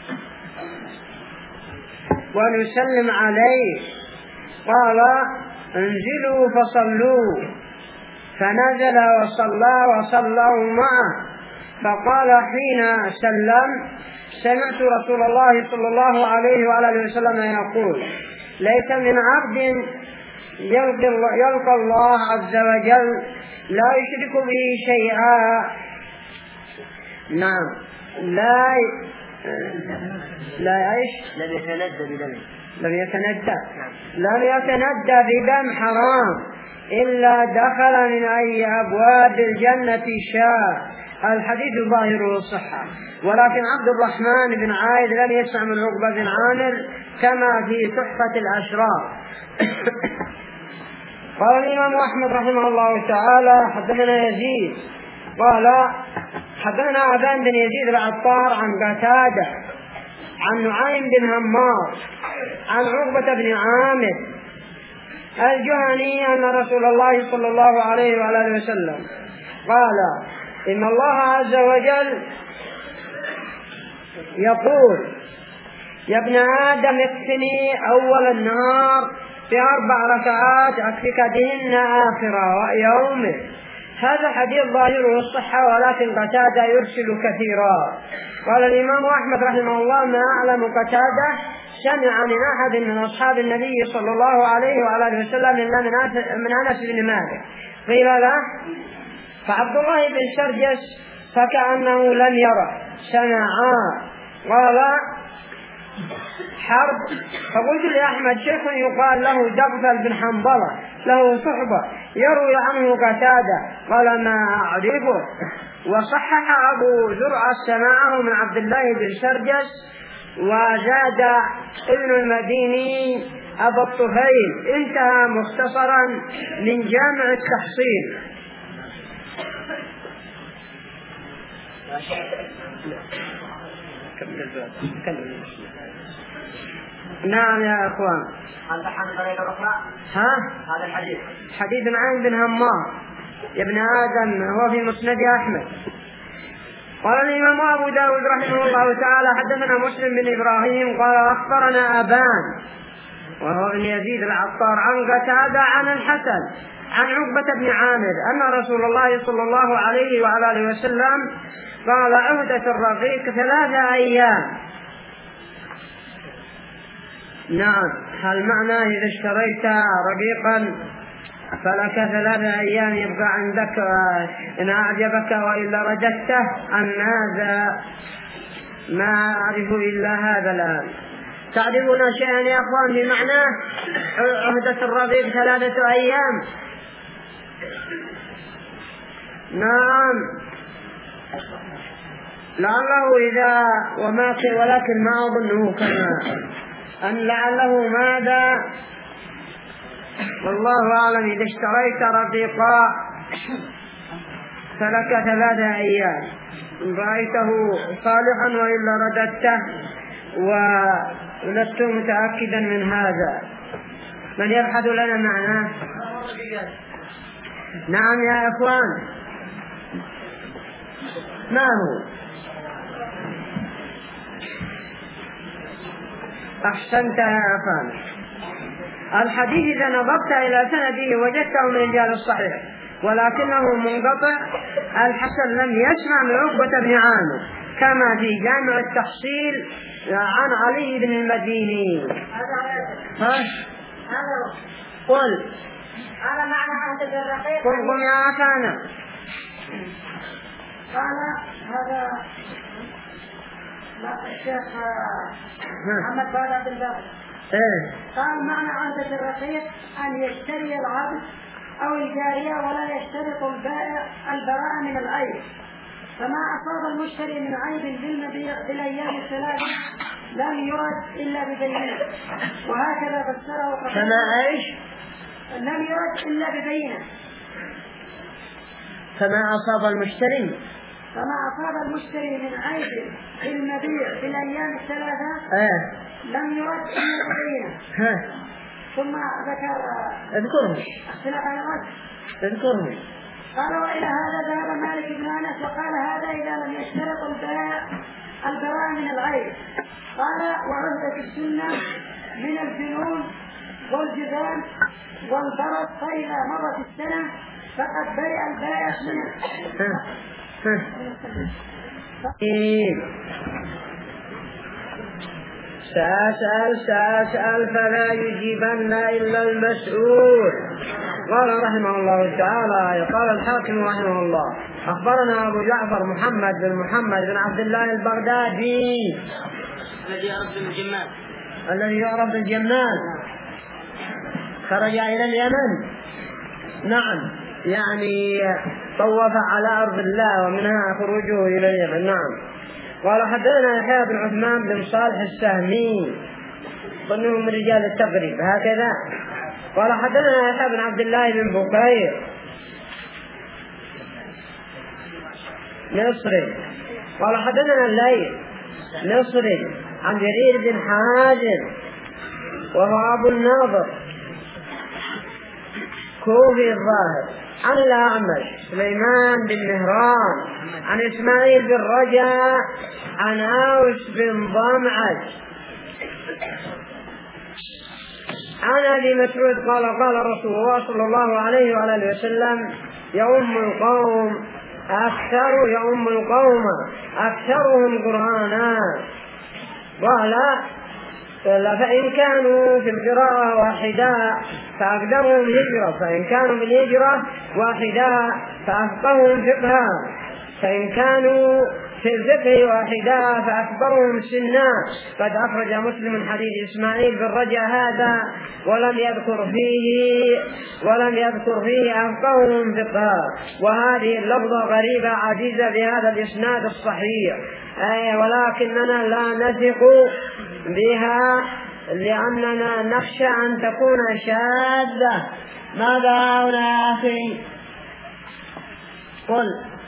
ونسلم عليه. قال انزلوا فصلوا فنزل وصلى وصلوا معه. فقال حين سلم سمعت رسول الله صلى الله عليه وعلى آله وسلم يقول ليس من عبد يلقى الله عز وجل لا يشرك به شيئا نعم لا لا ايش لم يتندى بدم لم يتندى لم يتندى بدم حرام إلا دخل من أي أبواب الجنة شاء. الحديث ظاهره الصحة، ولكن عبد الرحمن بن عائذ لم يسمع من عقبة بن عامر كما في تحفة الأشراف. قال الإمام أحمد رحمه الله تعالى حدثنا يزيد قال حدثنا أبان بن يزيد العطار عن قتادة عن نعيم بن همار عن عقبة بن عامر الجهني أن رسول الله صلى الله عليه وعلى آله وسلم قال إن الله عز وجل يقول يا ابن آدم اكفني أول النهار بأربع ركعات أكفك بهن آخر يومه. هذا حديث ظاهره الصحة، ولكن قتادة يرسل كثيرا. قال الإمام أحمد رحمه الله ما أعلم قتادة سمع من أحد من أصحاب النبي صلى الله عليه وعلى آله وسلم إلا من أنس بن مالك. قيل له فعبد الله بن سرجس فكأنه لم يره سمعا. قال حرب. فقلت لأحمد شيخ يقال له دغفل بن حنظلة له صحبة يروي عنه قتادة. قال ما أعرفه. وصحح أبو زرعة سماعه من عبد الله بن سرجس، وزاد ابن المديني أبو الطفيل. انتهى مختصرا من جامع التحصيل. نعم يا اخوان. هذا حديث طريقة أخرى. ها؟ هذا الحديث حديث نعيم بن همار يا ابن آدم هو في مسند أحمد. قال الإمام أبو داود رحمه الله تعالى حدثنا مسلم بن إبراهيم قال أخبرنا أبان وهو ابن يزيد العطار عن قتادة عن الحسن عن عقبة بن عامر أن رسول الله صلى الله عليه وعلى آله وسلم قال عهدة الرقيق ثلاثة أيام. نعم. هل معنى إذا اشتريت رقيقا فلك ثلاثة أيام يبقى عندك إن أعجبك وإلا رددته أم ماذا؟ ما أعرف إلا هذا الآن. تعرفون شيئا يا أخوان بمعنى عهدة الرقيق ثلاثة أيام؟ نعم. لعله إذا وما ولكن ما أظنه كما أن لعله ماذا والله أعلم إذا اشتريت رقيقا فلك ثلاثة أيام إن رأيته صالحا وإلا رددته، ولست متأكدا من هذا. من يبحث لنا معناه؟ نعم يا أخوان. ما هو؟ أحسنت يا أخوان. الحديث إذا نظرت إلى سنده وجدته من رجال الصحيح ولكنه منقطع. الحسن لم يسمع من عقبة بن عامر كما في جامع التحصيل عن علي بن المديني. ها؟ قل هذا معنى عهدة الرقيق. قل قل يا أخانا. قال هذا الشيخ محمد فؤاد بن باقر إيه؟ قال معنى عهدة الرقيق أن يشتري العبد أو الجارية ولا يشترط البائع البراءة من العيب، فما أصاب المشتري من عيب بالمبيع بالأيام الثلاثة لم يرد إلا ببينة، وهكذا فسره. فما إيش؟ لم يرد إلا ببينة. فما أصاب المشتري فما أصاب المشتري من عيب بالمبيع بالأيام الثلاثة إيه؟ لم يرد إلا ببينة. ها. ثم ذكر اذكره اختلاف على الرد. اذكره. قال وإلى هذا ذهب مالك بن أنس وقال هذا إذا لم يشترط البراء البراء من العيب. قال وعهدة السنة من الجنون والجذام والبرص، فإذا مرت السنة فقد برئ البائع منه. سأسأل سأسأل فلا يجيبن إلا المسؤول. قال رحمه الله تعالى قال الحاكم رحمه الله أخبرنا أبو جعفر محمد بن محمد بن عبد الله البغدادي الذي يعرف بالجمال الذي يعرف بالجمال خرج إلى اليمن. نعم، يعني طوف على أرض الله ومنها خروجه إلى اليمن. نعم. قال حدثنا يحيى بن عثمان بن صالح السهمي ظنه من رجال التقريب هكذا. قال حدثنا يحيى بن عبد الله بن بكير مصري. قال حدثنا الليث مصري عن جرير بن حازم وهو أبو الناظر كوفي الظاهر عن الأعمش سليمان بن مهران عن إسماعيل بن رجاء عن أوس بن ضمعج عن أبي مسعود قال قال رسول الله صلى الله عليه وآله وسلم يؤم القوم أكثر يؤم القوم أكثرهم قرآنا. قال فإن كانوا في القراءة واحدا فأقدرهم هجرة، فإن كانوا بالهجرة واحدا فأفقههم فقها، فإن كانوا في الفقه واحدا فأكبرهم سنا. قد أخرج مسلم حديث إسماعيل بن رجاء هذا ولم يذكر فيه ولم يذكر فيه أفقههم فقها، وهذه اللفظة غريبة عزيزة بهذا الإسناد الصحيح، أي ولكننا لا نثق بها لأننا نخشى أن تكون شاذة. ماذا هنا يا أخي؟ قل.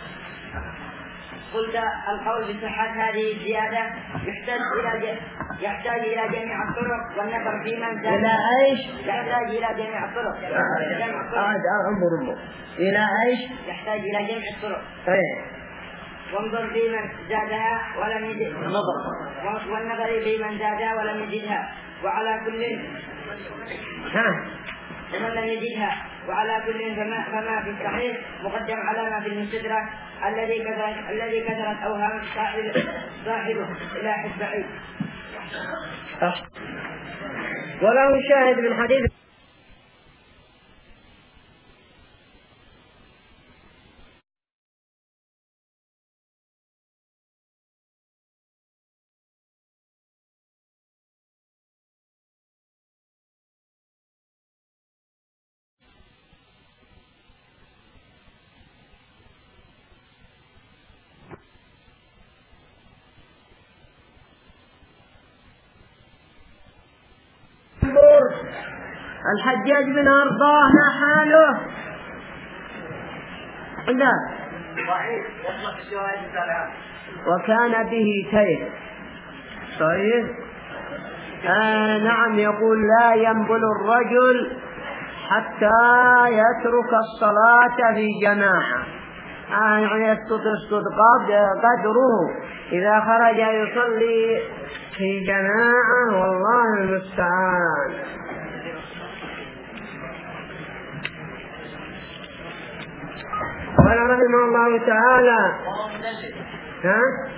قلت القول بصحة هذه الزيادة يحتاج إلى يحتاج إلى جميع الطرق والنظر في من زاد. إلى إيش؟ يحتاج إلى جميع الطرق. أعد أنظر أنظر. إلى إيش؟ يحتاج إلى جميع الطرق. إيه. وانظر في من زادها ولم يزدها. نظر. والنظر في من زادها ولم يزدها وعلى كل. ها. ومن لم يجدها وعلى كل فما, فما في الصحيح مقدم على ما في المستدرك الذي كثرت الذي كثرت اوهام صاحبه صاحبه الى حد بعيد. وله شاهد من حديث الحجاج بن أرضاه ما حاله؟ لا. وكان به تيه. طيب. آه نعم، يقول لا ينبل الرجل حتى يترك الصلاة في جماعة، آه يعني يسقط قدره إذا خرج يصلي في جماعة، والله المستعان. قال رحمه الله تعالى ها؟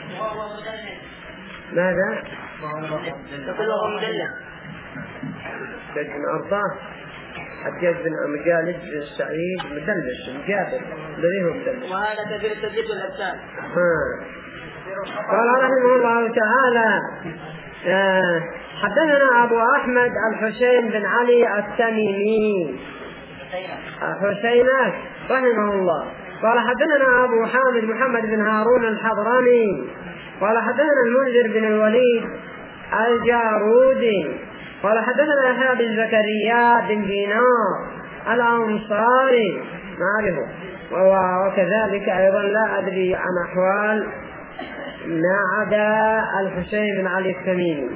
ماذا؟ يقول وهو مدلس. حجاج بن أرضاه حجاج بن مجالد بن سعيد مدلس مجابر بريه مدلس، وهذا كثير التدليس والإرسال. قال رحمه الله تعالى آه حدثنا أبو أحمد الحسين بن علي التميمي حسينات رحمه الله قال حدثنا أبو حامد محمد بن هارون الحضرمي قال حدثنا المنذر بن الوليد الجارودي قال حدثنا يحيى بن زكريا بن دينار الأنصاري معرفه، وكذلك أيضا لا أدري عن أحوال ما عدا الحسين بن علي التميمي.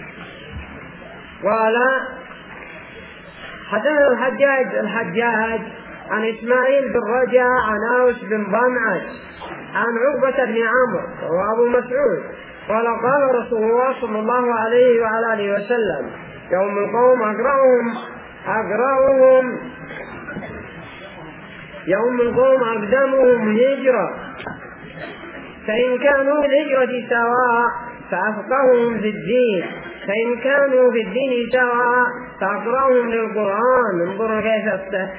قال حدثنا الحجاج الحجاج عن إسماعيل بن رجاء عن أوس بن ضمعج عن عقبة بن عمرو وأبو مسعود قال قال رسول الله صلى الله عليه وعلى آله وسلم يوم القوم أقرأهم أقرأهم يوم القوم أقدمهم هجرة، فإن كانوا في الهجرة سواء فأفقههم في الدين، فإن كانوا في الدين سواء فأقرأهم للقرآن. انظروا كيف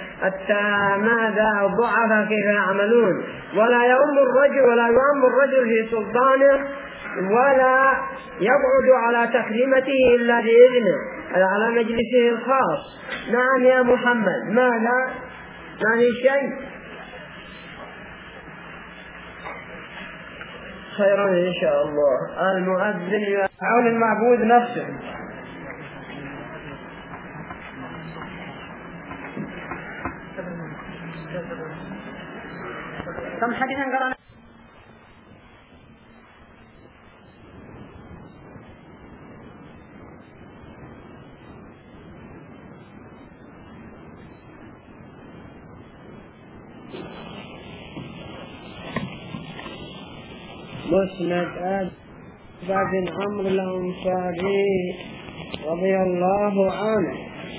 ماذا الضعفاء كيف يعملون. ولا يؤم الرجل ولا يؤم الرجل في سلطانه ولا يقعد على تكريمته إلا بإذنه على مجلسه الخاص. نعم يا محمد ماذا؟ ما في شيء خيرا إن شاء الله. المؤذن يعون المعبود نفسه. كم حديثا قرأنا؟ مسند أبي بن عمرو الأنصاري رضي الله عنه.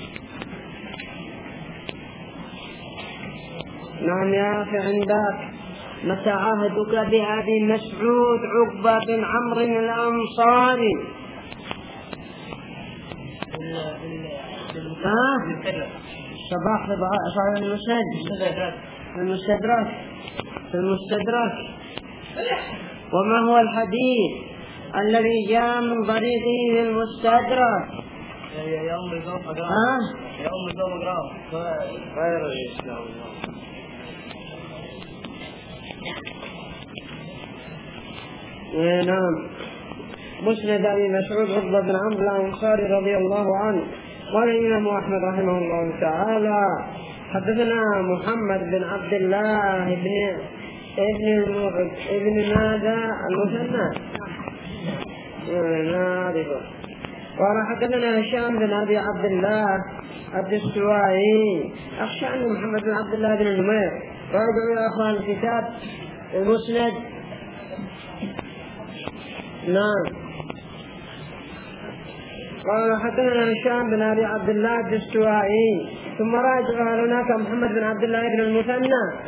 نعم يا أخي عندك متى عهدك بأبي مسعود عقبة بن عمرو الأنصاري؟ ها؟ صباح صار المسند المستدرك المستدرك. وما هو الحديث الذي جاء من طريقه في المستدرك؟ يوم القوم أقرأ ها؟ يوم القوم أقرأ غير الإسلام. نعم مسند أبي مسعود عقبة بن عمرو الأنصاري رضي الله عنه. قال الإمام أحمد رحمه الله تعالى حدثنا محمد بن عبد الله بن ابن ابن ماذا المثنى نعرفه. قال حدثنا هشام بن أبي عبد الله الدستوائي. أخشى أن محمد بن عبد الله بن نمير. راجعوا يا أخوان الكتاب المسند. نعم قال حدثنا هشام بن أبي عبد الله الدستوائي. ثم راجعوا هناك محمد بن عبد الله بن المثنى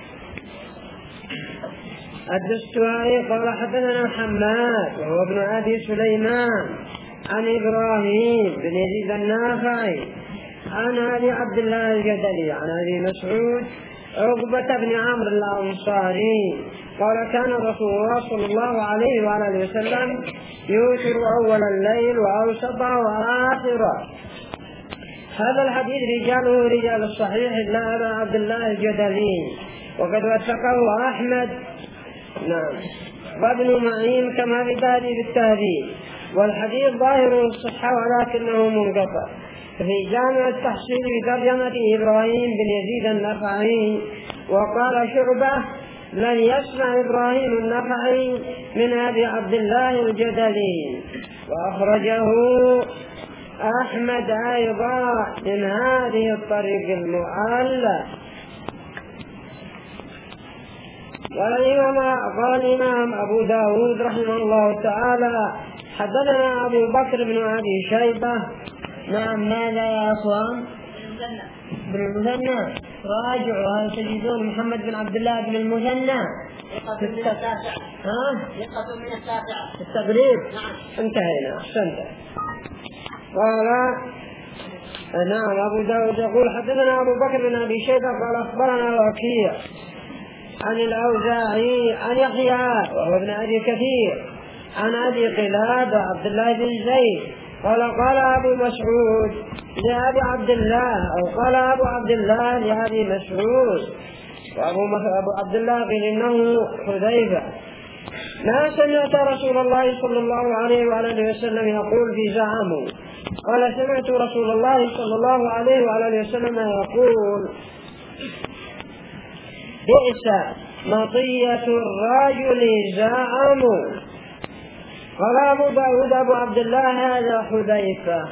الدستوائي. قال حدثنا حماد وهو ابن أبي سليمان عن إبراهيم بن يزيد النافعي عن أبي عبد الله الجدلي عن أبي مسعود عقبة بن عمرو الأنصاري قال كان رسول الله صلى الله عليه وعلى وسلم يوتر أول الليل وأوسطه وآخره. هذا الحديث رجاله رجال الصحيح إلا أبا عبد الله الجدلي وقد وثقه أحمد نعم وابن معين كما في تهذيب التهذيب. والحديث ظاهر الصحة ولكنه منقطع. في جامع التحصيل بترجمة إبراهيم بن يزيد النخعي وقال شعبة لن يسمع إبراهيم النخعي من أبي عبد الله الجدلي. وأخرجه أحمد أيضا من هذه الطريق المعلّة. قال الإمام أبو داود رحمه الله تعالى حدثنا أبو بكر بن أبي شيبة. نعم ماذا يا أخوان؟ بن المثنى. راجعوا هل تجدون محمد بن عبد الله بن المثنى يقف من التاسعة. ها؟ يقف من التاسعة التقريب. نعم انتهينا أحسنت. قال نعم أبو داود يقول حدثنا أبو بكر بن أبي شيبة قال أخبرنا وكيع عن الأوزاعي عن يحيى وهو ابن أبي كثير عن أبي قلابة عبد الله بن زيد قال قال أبو مسعود لأبي عبد الله أو قال أبو عبد الله لأبي مسعود، وأبو عبد الله قيل إنه حذيفة: ما سمعت رسول الله صلى الله عليه وآله وسلم يقول في زعمه. قال: سمعت رسول الله صلى الله عليه وآله وسلم يقول: بئس مطية الرجل زعمه. قال أبو داود أبو عبد الله: هذا حذيفة.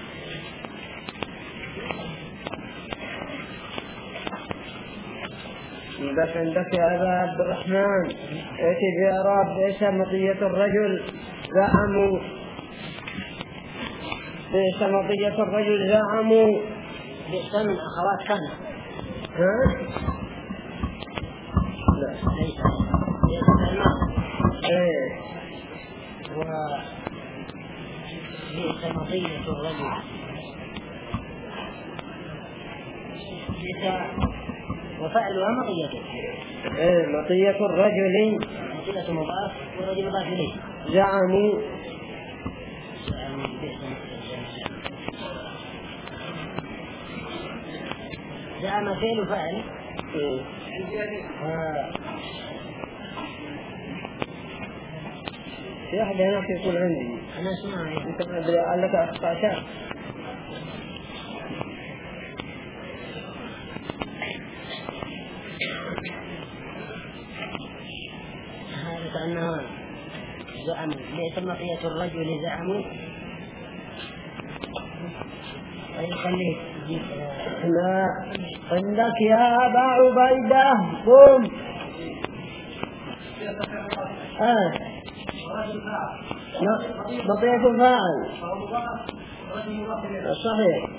بس عندك يا أبا عبد الرحمن ائتي بإعراب بئس مطية الرجل زعموا. بئس مطية الرجل زعموا. بئس من أخوات كان. ها؟ لا ليس بئس الماء. ايه وبئس مطية الرجل. بئس وفعلها مطيته. ايه مطية الرجل مطية مضاف والرجل مضاف إليه. زعموا. زعم فعل وفعل. إيه. آه. في أحد هناك يقول عندي أنا أسمع أنت ما أدري لك أخطأت. هذا كأنه زعم بئس مطية الرجل زعموا. خليه لا عندك يا أبا عبيدة قم. آه مطية فاعل صحيح.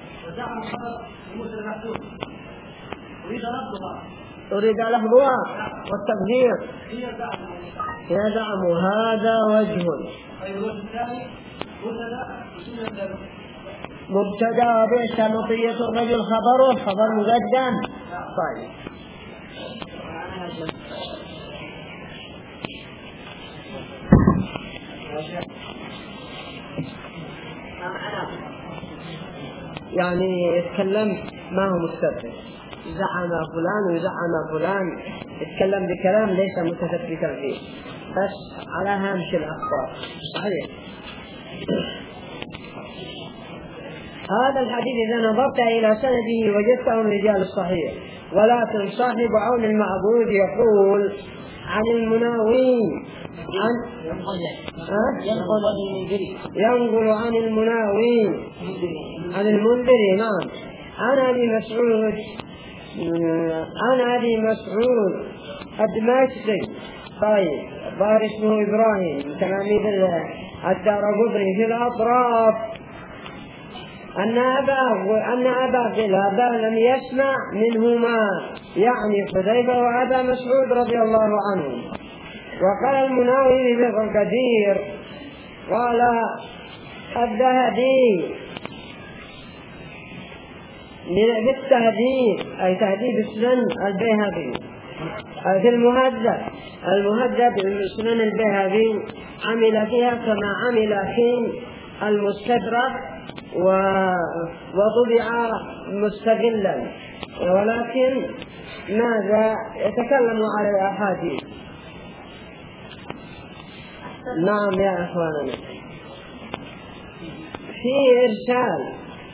أريد لفظها والتقدير يزعم. هذا وجه مبتدا بئس مطية الرجل خبره خبر مقدم. طيب يعني يتكلم ما هو مستثبت. زعم فلان وزعم فلان يتكلم بكلام ليس متثبتا فيه بس على هامش الأخبار. صحيح. هذا الحديث إذا نظرت إلى سنده وجدته من رجال الصحيح، ولكن صاحب عون المعبود يقول عن المناوين عن ينقل عن المناوين عن المنذري. نعم. عن أبي مسعود عن أبي مسعود الدمشقي. طيب ظاهر اسمه إبراهيم من تلاميذ الدارقطني في الأطراف أن أبا أن أبا قلابة لم يسمع منهما يعني حذيفة وأبا مسعود رضي الله عنه. وقال المناوي في الكثير قال الذهبي بالتهذيب أي تهذيب السنن البيهقي في المهذب المهذب السنن البيهقي عمل فيها كما عمل في المستدرك وطبع مستقلا، ولكن ماذا يتكلم على الأحاديث. نعم يا أخواننا في إرسال.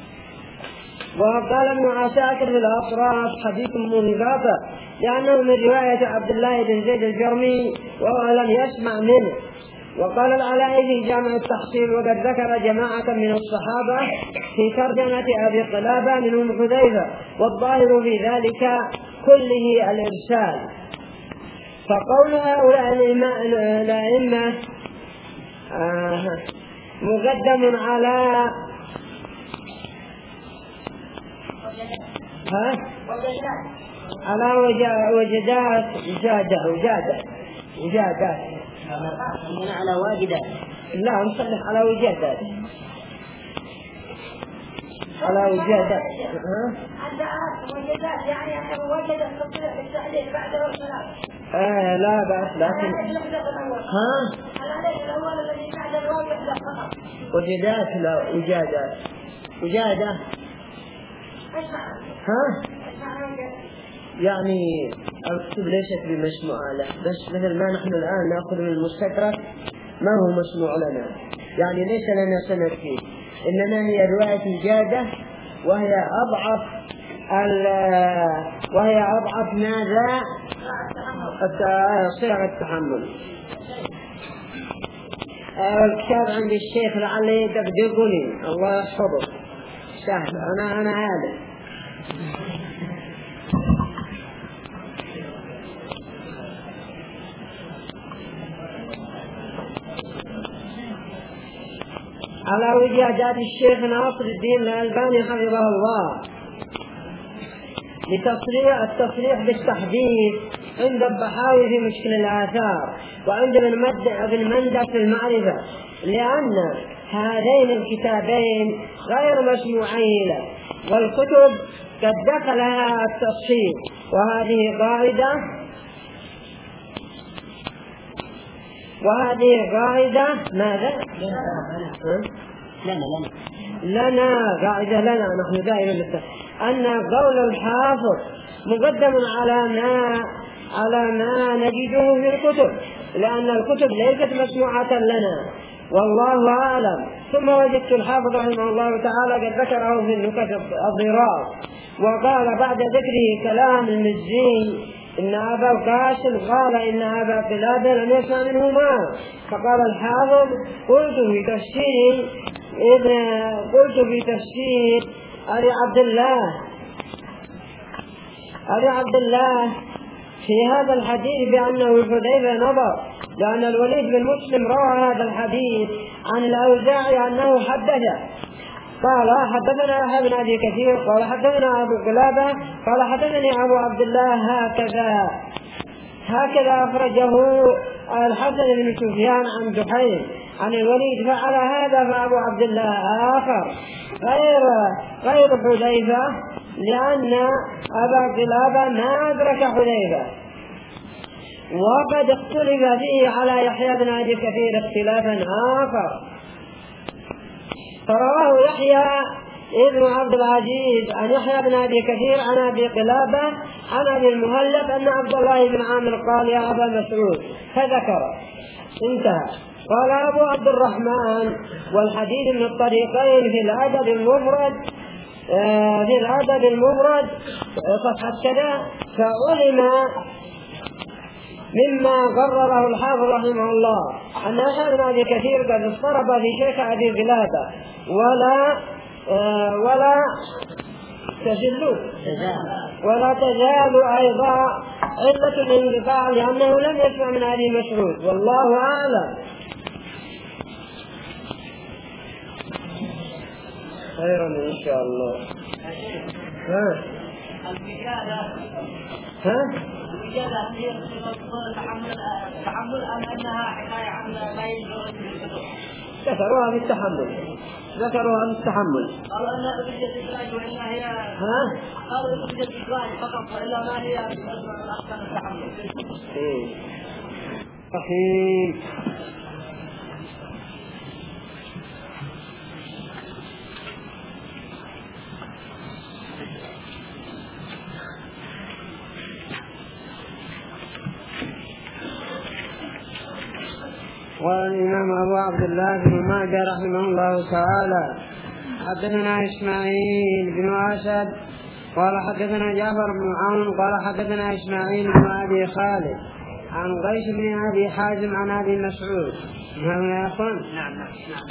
وقال ابن عساكر في الأطراف حديث منقطع لأنه من رواية عبد الله بن زيد الجرمي وهو لم يسمع منه. وقال العلاء في جامع التحصيل وقد ذكر جماعة من الصحابة في ترجمة أبي قلابة منهم حذيفة، والظاهر في ذلك كله الإرسال. فقول هؤلاء الأئمة آه مقدم على ها على وجدات وجادة وجادة وجادات من على واجدة. لا نصلح على وجادات على وجادة. عند وجدات يعني أنه وجد التصريح بالتعليل بعد الصلاة. آه لا بأس لكن ها الحديث الأول الذي بعد الواو يحدث فقط. وجدات لا وجادات وجادة. ها يعني الكتب ليست بمسموعة له، بس مثل ما نحن الآن نأخذ من المستدرك ما هو مسموع لنا، يعني ليس لنا سند فيه، إنما هي رواية جادة وهي أضعف وهي أضعف ماذا صيغ التحمل. الكتاب عند الشيخ لعله يدقدقني الله يحفظه سهل، أنا أنا عالم. على وجادات الشيخ ناصر الدين الألباني حفظه الله لتصريح التصريح بالتحديث عند الضحاوي في مشكل الآثار وعند ابن مندى في المعرفة، لأن هذين الكتابين غير مسموعين له، والكتب قد دخلها التفصيل، وهذه قاعدة وهذه قاعدة ماذا؟ لنا لنا قاعدة لنا نحن دائما نتفق أن قول الحافظ مقدم على ما على ما نجده في الكتب، لأن الكتب ليست مسموعة لنا والله أعلم. ثم وجدت الحافظ رحمه الله تعالى قد ذكره في النكت الضرار، وقال بعد ذكره كلام المزي إن أبا القاسم قال إن أبا قلابة لم يسمع منهما، فقال الحافظ قلت في تفسير ابن قلت في تفسير أبي عبد الله أبي عبد الله في هذا الحديث بأنه حذيفة نظر، لأن الوليد بن مسلم روى هذا الحديث عن الأوزاعي أنه حدثه قال حدثنا يحيى بن أبي كثير قال حدثنا أبو قلابة قال حدثني أبو عبد الله هكذا هكذا أخرجه الحسن بن سفيان عن جحيم عن الوليد، فعل هذا فأبو عبد الله آخر غير غير حذيفة، لأن أبا قلابة ما أدرك حذيفة، وقد اختلف فيه على يحيى بن أبي كثير اختلافا آخر. فرواه يحيى ابن عبد العزيز عن يحيى بن أبي كثير عن أبي قلابة عن أبي المهلب أن عبد الله بن عامر قال يا أبا مسعود فذكر انتهى. قال أبو عبد الرحمن والحديث من الطريقين في الأدب المفرد في الأدب المفرد صفحة كذا، فعلم مما قرره الحافظ رحمه الله أن يحيى بن أبي كثير قد اضطرب في شيخ أبي قلابة ولا آه ولا تزال ولا تزال أيضا علة الانقطاع لأنه لم يسمع من أبي مسعود والله أعلم. خيرا إن شاء الله. ها ها الوجادة هي تحمل تحمل أم أنها حكاية عن ما يجوز بالكتب؟ ذكروها في التحمل ذكروها في التحمل قالوا أنها توجد إدراج وإلا هي ها قالوا توجد إدراج فقط وإلا ما هي من أحسن التحمل. إيه رحيم. والإمام أبو عبد الله بن ماجه رحمه الله تعالى حدثنا إسماعيل بن أسد قال حدثنا جعفر بن عون قال حدثنا إسماعيل بن أبي خالد عن قيس بن أبي حازم عن أبي مسعود. هنا يا أخوان نعم نعم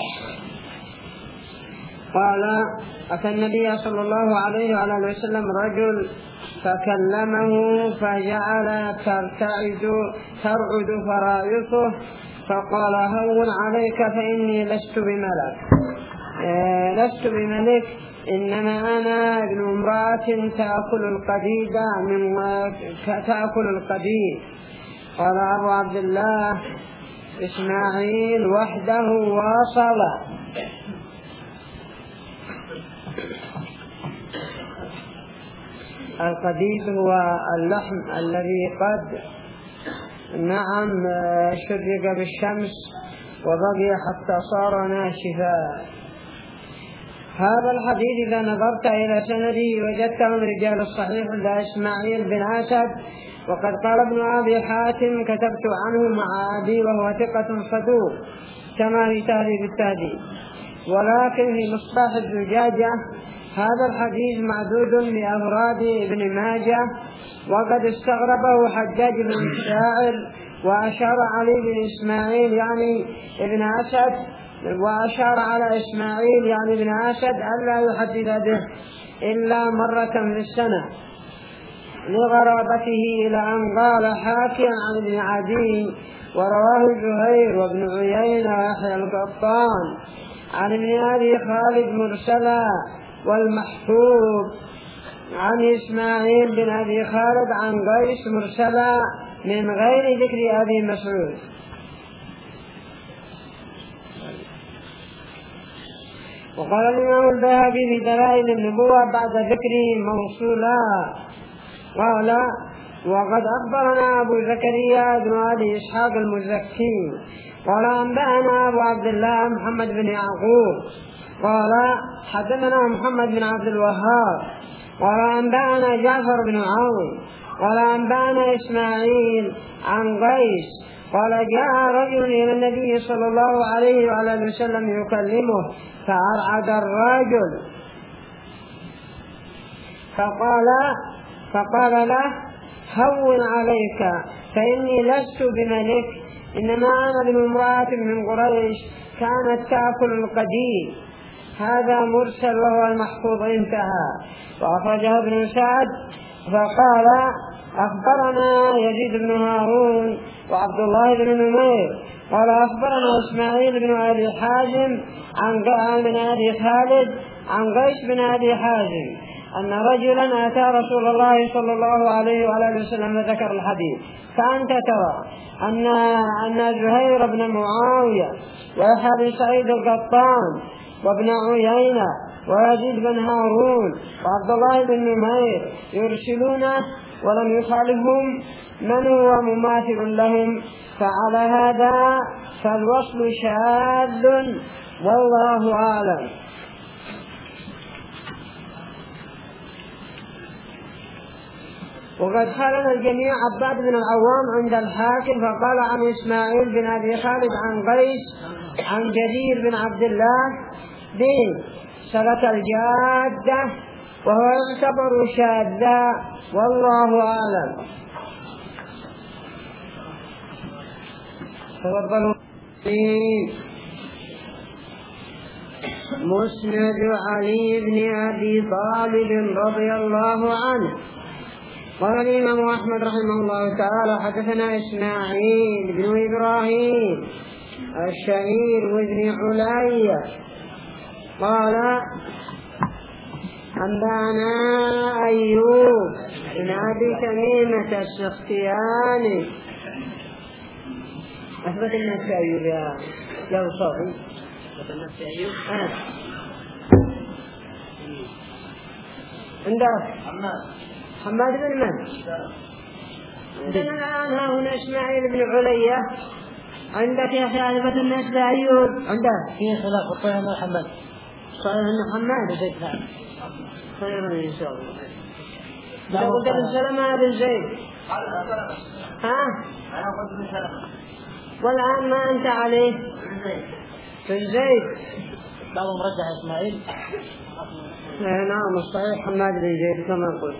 قال أتى النبي صلى الله عليه وعلى وسلم رجل فكلمه فجعل ترتعد ترعد فرائصه فقال هون عليك فإني لست بملك آه لست بملك إنما أنا ابن امرأة تأكل القديد من تأكل القديد. قال أبو عبد الله إسماعيل وحده واصل. القديد هو اللحم الذي قد نعم شرق بالشمس وبقي حتى صار ناشفا. هذا الحديث إذا نظرت إلى سنده وجدته من رجال الصحيح عند إسماعيل بن أسد، وقد قال ابن أبي حاتم كتبت عنه مع أبي وهو ثقة صدوق كما في تهذيب التهذيب. ولكن في مصباح الزجاجة هذا الحديث معدود بأفراد ابن ماجه، وقد استغربه حجاج بن الشاعر وأشار علي بن إسماعيل يعني ابن أسد، وأشار على إسماعيل يعني ابن أسد ألا يحدث به إلا مرة في السنة لغرابته، إلى أن قال حاكيا عن ابن عدي ورواه زهير وابن عيينة ويحيى القطان عن ابن أبي خالد مرسلا، والمحفوظ عن إسماعيل بن أبي خالد عن قيس مرسلا من غير ذكر أبي مسعود. وقال الإمام البيهقي في دلائل النبوة بعد ذكره موصولا قال: وقد أخبرنا أبو زكريا بن أبي إسحاق المزكي قال أنبأنا أبو عبد الله محمد بن يعقوب قال حدثنا محمد بن عبد الوهاب قال أنبأنا جعفر بن عون قال أنبأنا إسماعيل عن قيس قال جاء رجل إلى النبي صلى الله عليه وعلى وسلم يكلمه فأرعد الرجل فقال فقال له: هون عليك فإني لست بملك، إنما أنا ابن امرأة من قريش كانت تأكل القديد. هذا مرسل وهو المحفوظ انتهى. وأخرجه ابن سعد فقال: أخبرنا يزيد بن هارون وعبد الله بن نمير قال أخبرنا إسماعيل بن أبي حازم عن من أبي خالد عن قيس بن أبي حازم أن رجلا أتى رسول الله صلى الله عليه وآله وسلم وذكر الحديث. فأنت ترى أن أن زهير بن معاوية ويحيى بن سعيد القطان وابن عيينة ويزيد بن هارون وعبد الله بن نمير يرسلونه ولم يخالفهم من هو مماثل لهم، فعلى هذا فالوصل شاذ والله أعلم. وقد خالف الجميع عباد بن العوام عند الحاكم فقال عن إسماعيل بن أبي خالد عن قيس عن جرير بن عبد الله بن سلك الجادة وهو يعتبر شاذا والله أعلم. تفضلوا. مسند علي بن أبي طالب رضي الله عنه قال الإمام أحمد رحمه الله تعالى حدثنا إسماعيل بن إبراهيم الشهير وابن علي قال أنبأنا أيوب بن أبي تميمة السختياني. أثبت الناس في أيوب يا لو صافي أثبت الناس في أيوب أنا عندك حماد بن من؟ عندنا الآن ها هنا إسماعيل بن علية. عندك يا أخي أثبت الناس في أيوب عندك في خلاف الطيب من حماد صحيح أن حماد خير إن شاء الله. إذا قلت بن سلمة بن زيد ها أنا قلت بن سلمة والآن ما أنت عليه بن زيد. بعضهم رجح إسماعيل. نعم الصحيح حماد بن زيد كما قلت.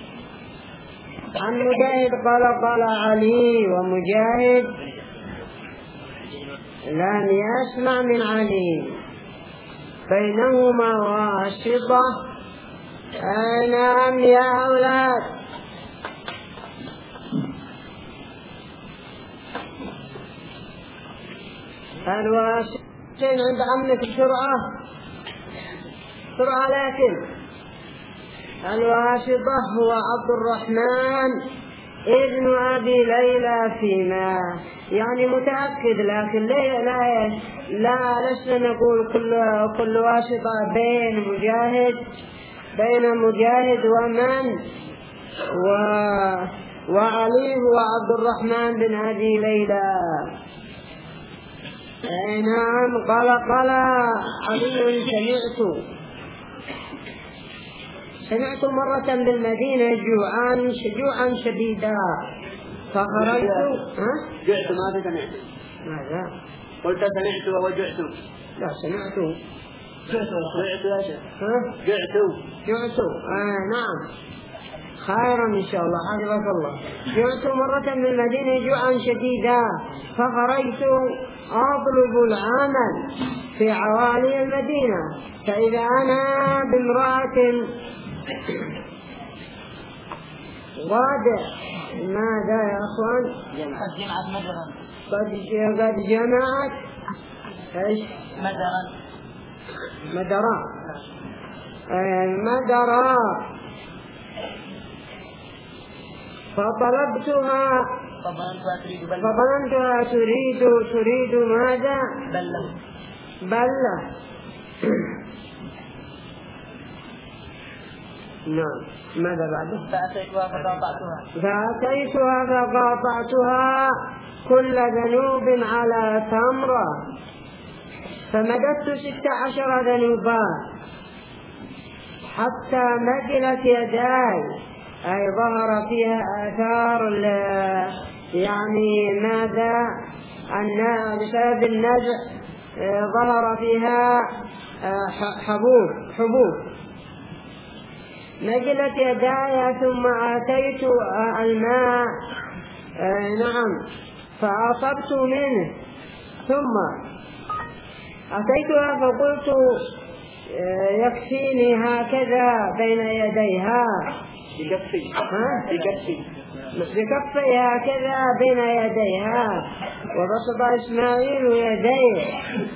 عن مجاهد قال قال علي ومجاهد لم يسمع من علي بينهما واسطة. نعم يا أولاد الواسطة عند عمك بسرعة بسرعة لكن الواسطة هو عبد الرحمن ابن أبي ليلى فيما يعني متأكد، لكن لا لا لا لسنا نقول كل كل واسطة بين مجاهد بين مجاهد ومن و... وعلي هو عبد الرحمن بن أبي ليلى. نعم. قال قال علي سمعت سمعت مرة بالمدينة جوعان جوعا شديدا فخرجت. ها؟ جعت ماذا سمعت؟ ماذا؟ قلت سمعت وهو جعت. لا سمعت. جعت يا شيخ. جعت. جعت. آه نعم. خيرا إن شاء الله حفظك الله. جعت مرة بالمدينة جوعا شديدا فخرجت أطلب العمل في عوالي المدينة فإذا أنا بامرأة غادة. ماذا يا أخوان؟ قد قد جمعت إيش؟ مدرا مدرا مدرا فطلبتها فظننتها تريد تريد ماذا؟ بلة بلة. نعم. ماذا بعده؟ فأتيتها فقاطعتها فأتيتها فقاطعتها كل ذنوب على تمرة فمددت ست عشر ذنوبا حتى مدلت يداي، أي ظهر فيها آثار يعني ماذا بسبب النزع ظهر فيها حبوب حبوب نجلت يداي ثم آتيت الماء. نعم. فأصبت منه ثم أتيتها فقلت يكفيني هكذا بين يديها بكفي بكفي بكفي هكذا بين يديها وبسط إسماعيل يديه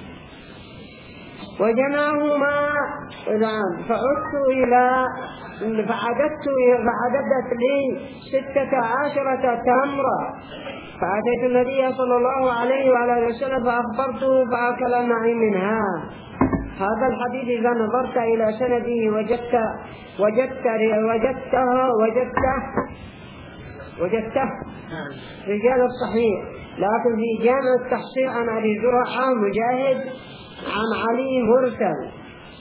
وجمعهما. نعم. فعدت إلى فعددت فعددت لي ستة عشرة تمرة فأتيت النبي صلى الله عليه وعلى وسلم فأخبرته فأكل معي منها. هذا الحديث إذا نظرت إلى سنده وجدت وجدت وجدته وجدته وجدته رجال الصحيح، لكن في جامع التحصيل عن أبي زرعة مجاهد عن علي مرسل.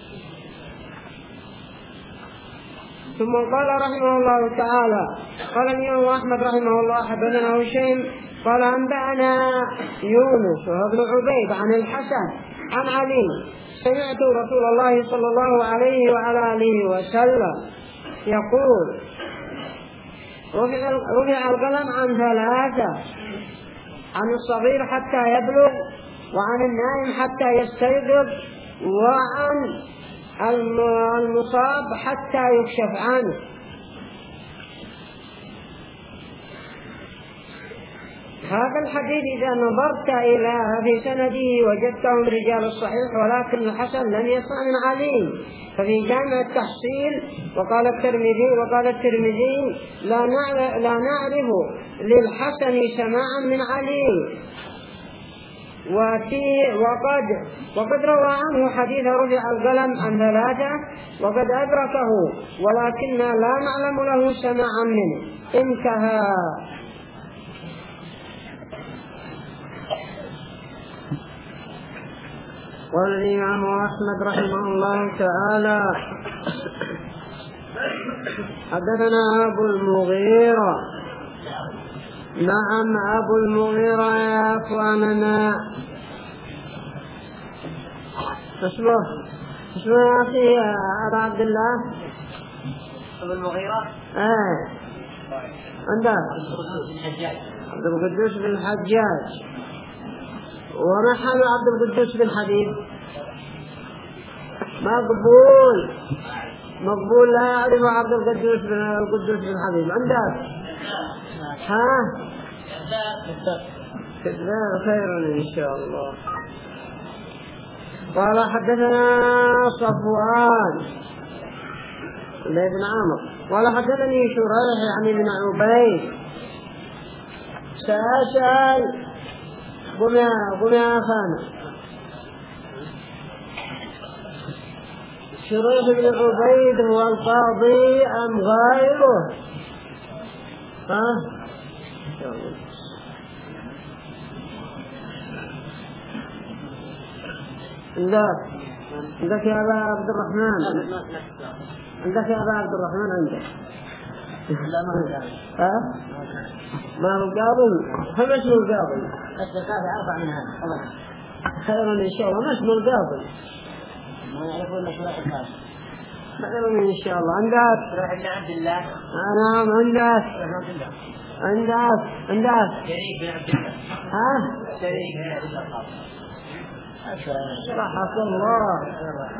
ثم قال رحمه الله تعالى قال الإمام أحمد رحمه الله حدثنا هشيم قال أنبأنا يونس وابن عبيد عن الحسن عن علي سمعت رسول الله صلى الله عليه وعلى آله وسلم يقول رفع القلم عن ثلاثة: عن الصغير حتى يبلغ، وعن النائم حتى يستيقظ، وعن المصاب حتى يكشف عنه. هذا الحديث إذا نظرت إلى في سنده وجدتهم رجال الصحيح، ولكن الحسن لم يسمع من علي. ففي جامع التحصيل وقال الترمذي وقال الترمذي لا نعرف, لا نعرف للحسن سماعا من علي. وفي وقد وقد روى عنه حديث رفع القلم عن ثلاثة وقد أدركه، ولكننا لا نعلم له سماعا منه. انتهى. قال الإمام أحمد رحمه الله تعالى حدثنا أبو المغيرة. نعم أبو المغيرة يا أخواننا. اسمه اسمه يا أخي أبا عبد الله أبو المغيرة. آه عندك عبد القدوس بن الحجاج. وما حال عبد القدوس بن حبيب؟ مقبول مقبول لا يعرف عبد القدوس بن القدوس بن حبيب. عندك ها كذاب خير إن شاء الله. قال حدثنا صفوان بن عمرو قال حدثني شريح يعني بن عبيد. سأسأل قم يا قم يا أخانا. شريح بن عبيد هو القاضي أم غيره؟ ها عندك عندك يا أبا عبد الرحمن عندك يا أبا عبد الرحمن عندك لا ما هو قابل. ها ما هو قابل هم اسمه قابل الزكاة أربع من هذا الله خيرا إن شاء الله ما اسمه قابل ما يعرفون شروح الخاص خيرا إن شاء الله عندك شروح ابن عبد الله نعم عندك عندك عندك شريك بن عبد الله ها شريك بن عبد الله رحمة الله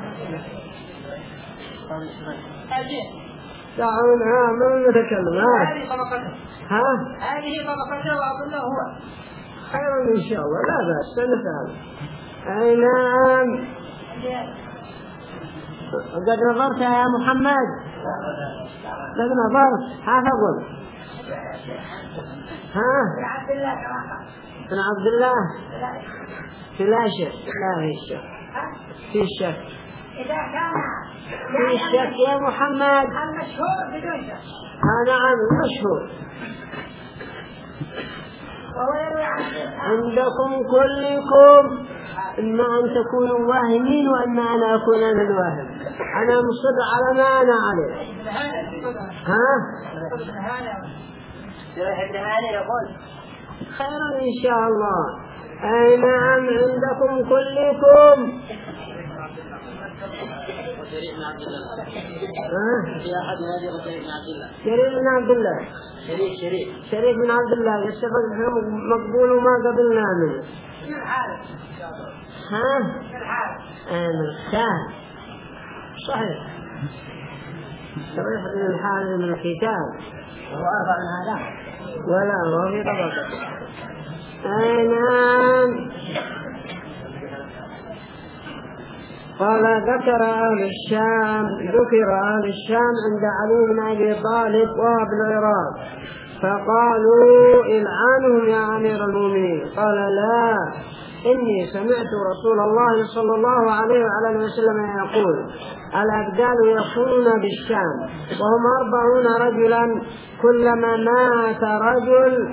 دعونا ها من نتكلم ها هذه طبقته ها هذه طبقته وأقول له هو خيرا إن شاء الله لا بأس سنفعل أي نعم قد نظرت يا محمد قد نظرت حافظ ها بن عبد الله في لا شك لا في شك في شك إذا كان في شك يا محمد المشهور بدون شك ها نعم مشهور وهو يروي عن عندكم كلكم إما أن تكونوا واهمين وإما أنا أكون أنا الواهم أنا مصر على ما أنا عليه ها شروح ابن هاني يقول خيرا إن شاء الله أي نعم عندكم كلكم وشريك بن عبد الله ها في أحد هذه وشريك بن عبد الله شريك بن عبد الله شريك شريك شريك بن عبد الله يستفق مقبول وما قبلنا منه ها من الخال صحيح صحيح من الحال من الكتاب وهو أربع من هذا ولا هو في طبقة أي نعم قال ذكر أهل الشام ذكر أهل الشام عند علي بن أبي طالب وابن العراق فقالوا العنهم يا أمير المؤمنين قال لا إني سمعت رسول الله صلى الله عليه وعلى وسلم يقول الأبدال يكونون بالشام وهم أربعون رجلا كلما مات رجل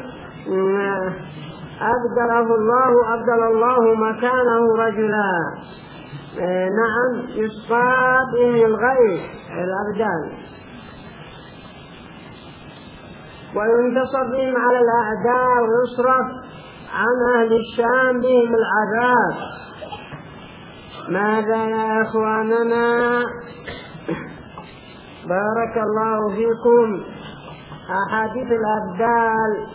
أبدله الله أبدل الله مكانه رجلا نعم يسقى به الغيث الأبدال وينتصر بهم على الأعداء ويصرف عن أهل الشام بهم العذاب. ماذا يا أخواننا بارك الله فيكم أحاديث الأبدال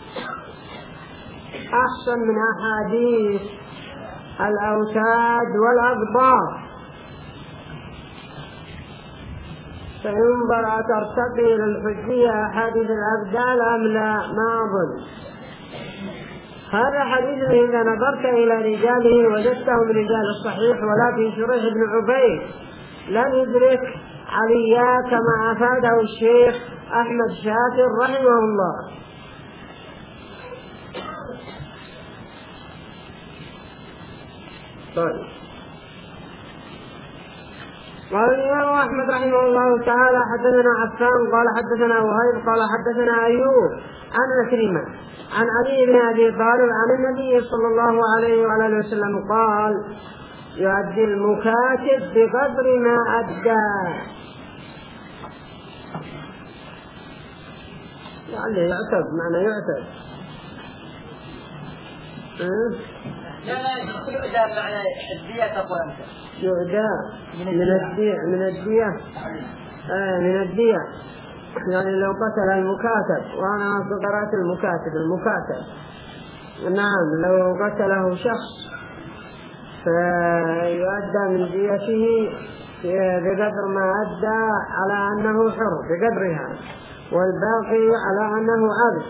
أحسن من أحاديث الأوتاد والأقباط فينظر أترتقي للحجية أحاديث الأبدال أم لا ما أظن. هذا حديث إذا نظرت إلى رجاله وجدته من رجال الصحيح ولكن شريح بن عبيد لم يدرك عليا كما أفاده الشيخ أحمد شاكر رحمه الله. طيب قال الإمام أحمد رحمه الله تعالى حدثنا عفان قال حدثنا وهيب قال حدثنا أيوب عن عكرمة عن علي بن أبي طالب عن النبي صلى الله عليه وآله وسلم قال يؤدي المكاتب بقدر ما أدى. يعني يعتد معنى يعتد لا لا يؤدى معنى الدية تقول أنت يؤدى من الدية من الدية آه من الدية يعني لو قتل المكاتب وأنا قرأت المكاتب المكاتب نعم لو قتله شخص فيؤدى من ديته بقدر ما أدى على أنه حر بقدرها والباقي على أنه عبد.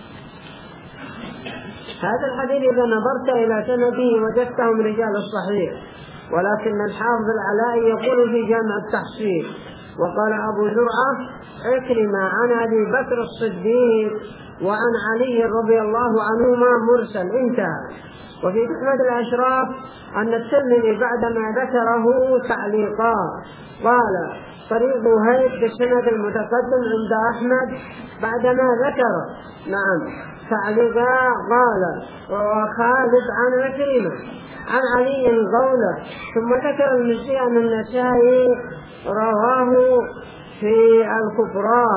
هذا الحديث إذا نظرت إلى سنده وجدته من رجال الصحيح ولكن الحافظ العلائي يقول في جامع التحصيل وقال أبو زرعة عكرمة عن أبي بكر الصديق وعن علي رضي الله عنهما مرسل انتهى. وفي تحمد الأشراف أن الترمذي بعدما ذكره تعليقا قال طريق وهيب بالسند المتقدم عند أحمد بعدما ذكر نعم تعليقا قال وخالد عن عكرمة عن علي قوله، ثم ذكر المزي أن النسائي رواه في الكبرى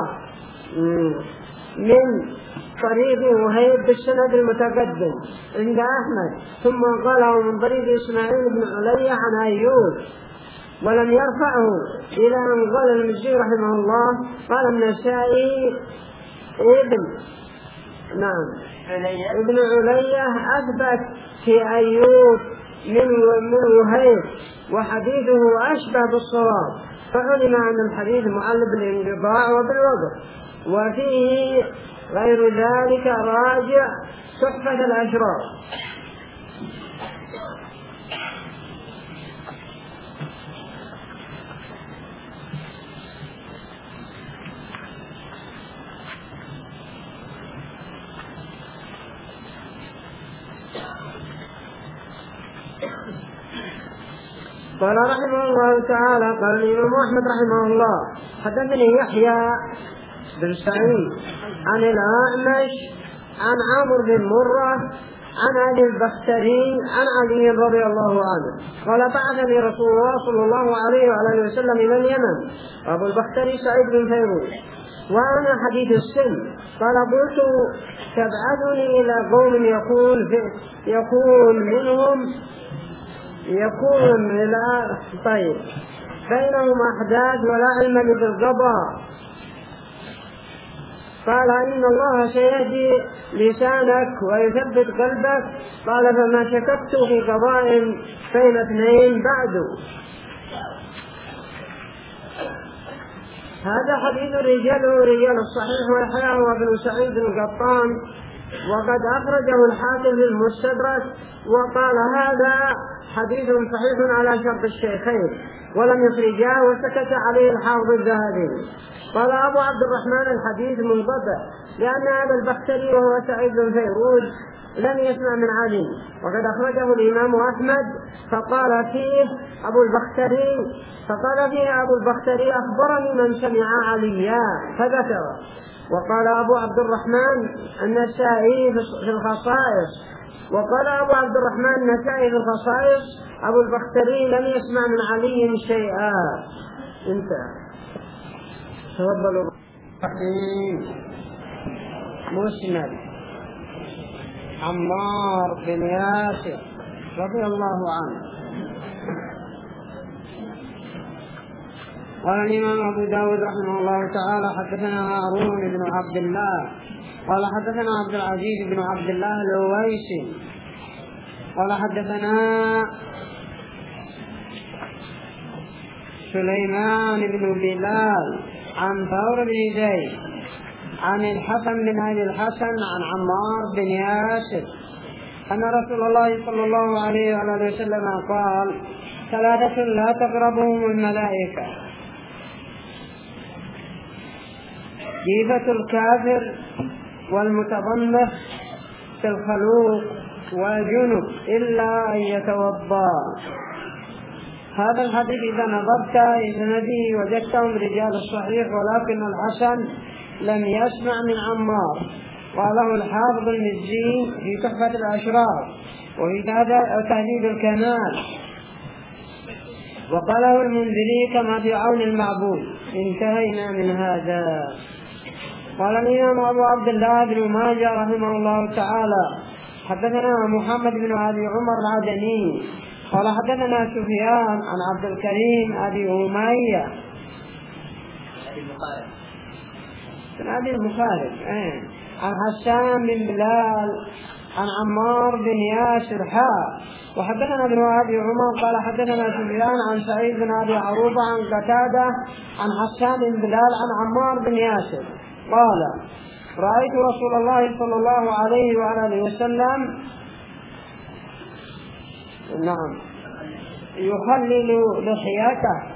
من طريق وهيب بالسند المتقدم عند أحمد، ثم قاله من طريق إسماعيل بن علي عن أيوب، ولم يرفعه إلى أن قال المزي رحمه الله قال النسائي ابن نعم ابن علي أثبت في أيوب من وهيب وحديثه أشبه بالصواب، فعلم أن الحديث معل بالانقطاع وبالوقف، وفيه غير ذلك راجع تحفة الأشرار. قال رحمه الله تعالى قال الإمام أحمد رحمه الله حدثني يحيى بن سعيد عن الأعمش عن عمرو بن مرة عن أبي البختري عن علي رضي الله عنه قال بعثني رسول الله صلى الله عليه وعلى وسلم إلى اليمن، أبو البختري سعيد بن فيروز وأنا حديث السن. قال قلت تبعثني إلى قوم يقول يكون منهم يكون إلى طيب بينهم أحداث ولا علم بالقضاء، قال إن الله سيهدي لسانك ويثبت قلبك، قال فما شككت في قضاء بين اثنين بعد. هذا حديث رجاله رجال الصحيح ويحيى وابن سعيد القطان، وقد أخرجه الحاكم في المستدرك وقال هذا حديث صحيح على شرط الشيخين ولم يخرجاه، وسكت عليه الحافظ الذهبي. قال أبو عبد الرحمن الحديث منقطع لأن هذا البختري وهو سعيد بن فيروز لم يسمع من علي، وقد أخرجه الإمام أحمد فقال فيه أبو البختري فقال فيه أبو البختري أخبرني من سمع عليا فذكر. وقال أبو عبد الرحمن النسائي في الخصائص وقال أبو عبد الرحمن النسائي في الخصائص أبو البختري لم يسمع من علي شيئا. انتهى. تفضلوا. مسند عمار بن ياسر رضي الله عنه. قال الإمام أبو داود رحمه الله تعالى حدثنا هارون بن عبد الله قال حدثنا عبد العزيز بن عبد الله الأويسي قال حدثنا سليمان بن بلال عن ثور بن زيد عن الحسن بن أبي الحسن عن عمار بن ياسر أن رسول الله صلى الله عليه وآله وسلم قال ثلاثة لا تقربهم الملائكة: جيفة الكافر والمتضمخ في الخلوق والجنب إلا أن يتوضا. هذا الحديث إذا نظرت إلى سنده وجدتهم رجال الصحيح، ولكن الحسن لم يسمع من عمار. قاله الحافظ المزي في تحفة الأشرار وفي تهذيب الكمال، وقاله المنذري كما في عون المعبود. انتهينا من هذا. قال الإمام أبو عبد الله بن ماجه رحمه الله تعالى حدثنا محمد بن أبي عمر العدني قال حدثنا سفيان عن عبد الكريم أبي أمية بن أبي المخالف ايه عن حسان بن بلال عن عمار بن ياسر حاء. وحدثنا ابن أبي عمر قال حدثنا سفيان عن سعيد بن أبي عروبة عن قتادة عن حسان بن بلال عن عمار بن ياسر قال رأيت رسول الله صلى الله عليه وآله وسلم نعم يخلل لحيته.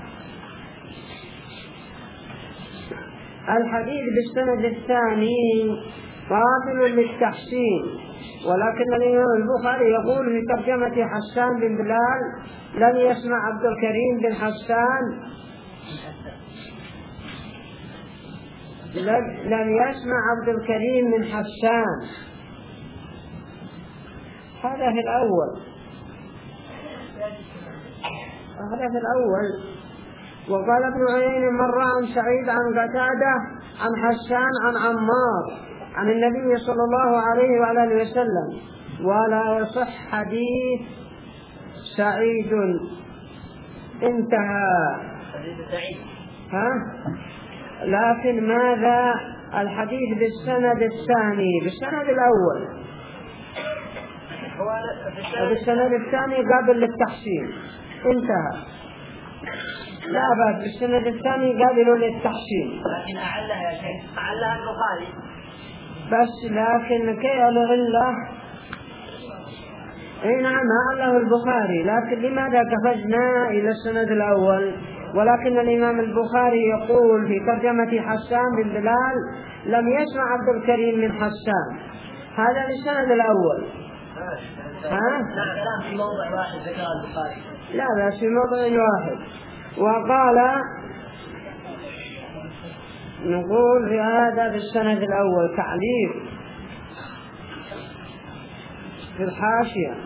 الحديث بالسند الثاني قابل للتحسين، ولكن الإمام البخاري يقول في ترجمة حسان بن بلال لم يسمع عبد الكريم بن حسان لم يسمع عبد الكريم من حسان. هذا في الأول هذا في الأول وقال ابن عيينة مرة عن سعيد عن قتادة عن حسان عن عمار عن النبي صلى الله عليه وآله وسلم ولا يصح حديث سعيد. انتهى. ها؟ لكن ماذا الحديث بالسند الثاني؟ بالسند الأول وبالسند الثاني قابل للتحسين. انتهى. لا بس بالسند الثاني قابل للتحسين. لكن أعلها يا شيخ أعلها البخاري بس لكن كي العلة اي نعم أعله البخاري، لكن لماذا قفزنا إلى السند الأول؟ ولكن الإمام البخاري يقول في ترجمة حسان بن بلال لم يسمع عبد الكريم من حسان. هذا للسند الأول. ها؟ لا في موضع واحد ذكر البخاري. لا بس في موضع واحد. وقال نقول في هذا بالسند الأول تعليق في الحاشية.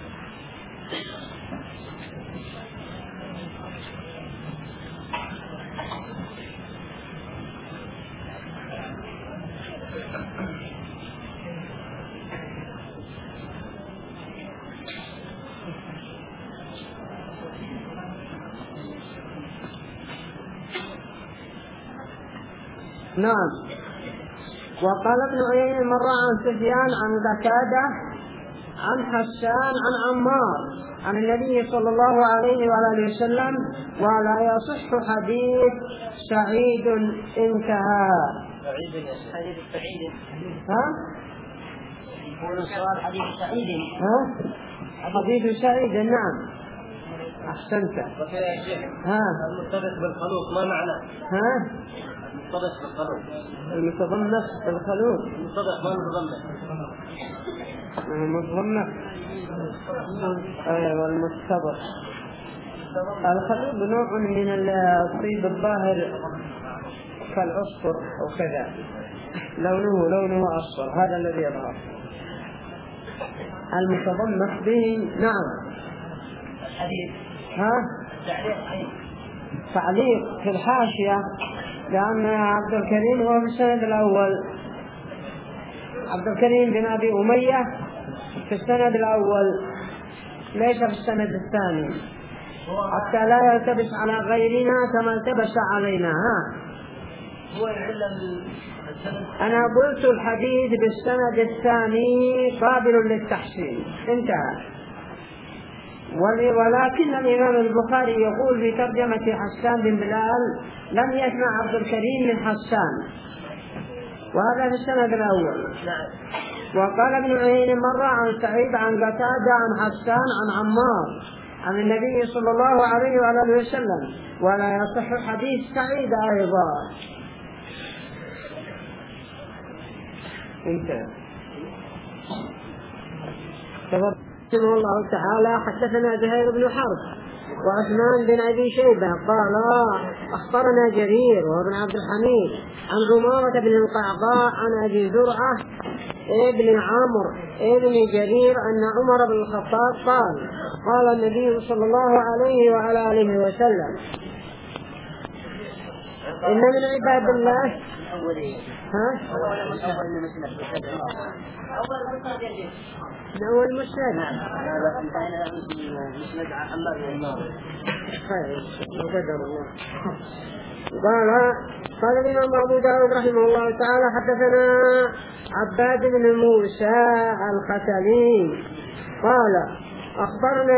نعم. وقال ابن عيينة مرة عن سفيان عن قتادة عن حسان عن عمار عن النبي صلى الله عليه وآله وسلم ولا يصح حديث سعيد. انتهى. سعيد حديث سعيد. ها؟ يقول السؤال حديث سعيد. ها؟ حديث سعيد. نعم أحسنت. ها؟ المتبس بالخلوق ما معنى؟ ها؟ المتبس بالخلوق. المتضمس بالخلوق. المتبس ما المتضمس. المتضمس. أيوة المتبس. الخلوق نوع من الطيب الظاهر كالعصفر أو كذا، لونه لونه أصفر، هذا الذي يظهر. المتضمس به. نعم. الحديث. ها؟ تعليق في الحاشية لأن عبد الكريم هو في السند الأول. عبد الكريم بن أبي أمية في السند الأول ليس في السند الثاني حتى لا يلتبس على غيرنا كما التبس علينا. ها؟ هو يعلم. أنا قلت الحديث بالسند الثاني قابل للتحسين. انتهى. ولكن الإمام البخاري يقول في ترجمة حسان بن بلال لم يسمع عبد الكريم من حسان، وهذا في السند الأول. وقال ابن عيينة مرة عن سعيد عن قتادة عن حسان عن عمار عن النبي صلى الله عليه وآله وسلم ولا يصح حديث سعيد أيضا. انتهى. رحمه الله تعالى حدثنا زهير بن حرب وعثمان بن أبي شيبة قال أخبرنا جرير وابن عبد الحميد عن ضمارة بن القعقاع عن أبي زرعة ابن عمرو ابن جرير أن عمر بن الخطاب قال قال النبي صلى الله عليه وعلى آله وسلم إن من عباد الله. ها؟ أول مسند. قال قال الإمام أبو داود رحمه الله تعالى حدثنا عباد بن موسى الختلي قال أخبرنا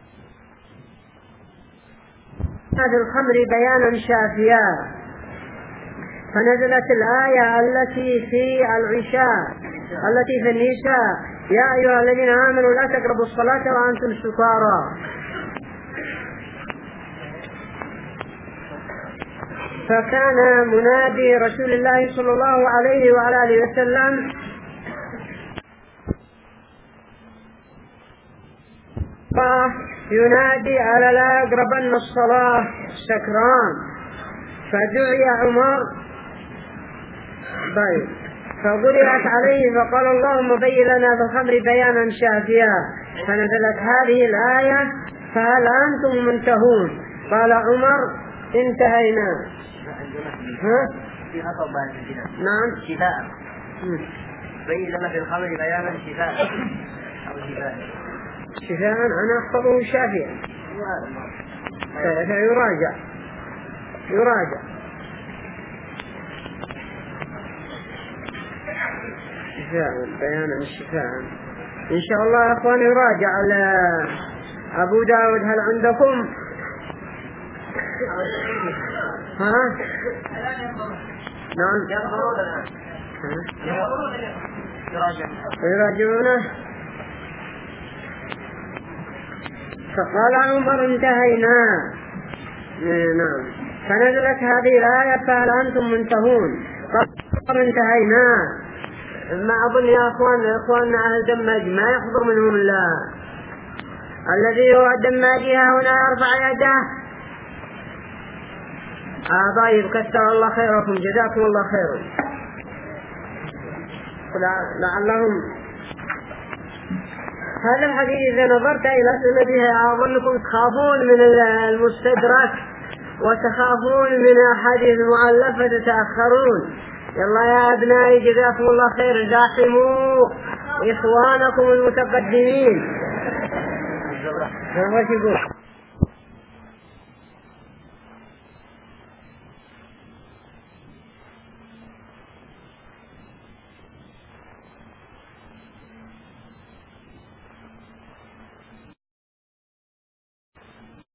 في الخمر بيانا شافيا فنزلت الآية التي في العشاء التي في النساء: يا أيها الذين آمنوا لا تقربوا الصلاة وأنتم سكارى. فكان منادي رسول الله صلى الله عليه وعلى آله وسلم ينادي: ألا لا يقربن الصلاة سكران. فدعي عمر طيب فقرأت عليه فقال: اللهم بين لنا في الخمر بيانا شافيا. فنزلت هذه الآية: فهل أنتم منتهون؟ قال عمر: انتهينا. ها؟ نعم شفاء. بين لنا في الخمر بيانا شفاء أو شفاء شفاء. أنا أحفظه شافيا فيراجع يراجع شفاء بيانا الشفاء. إن شاء الله يا أخوان يراجع على أبو داود. هل عندكم؟ ها؟ نعم يراجعونه. فقال عمر: انتهينا. نعم. فنزلت هذه الآية: فهل أنتم منتهون؟ قال: انتهينا. ما أظن يا أخوان إخواننا أهل دماج ما يحضر منهم الله. الذي هو الدماجي هنا يرفع يده. آه طيب كثر الله خيركم جزاكم الله خيرا. لعلهم هذا الحديث إذا نظرت إلى سنده أظنكم تخافون من المستدرك وتخافون من أحاديث المؤلفة تتأخرون. يلا يا أبنائي جزاكم الله خير زاحموا إخوانكم المتقدمين.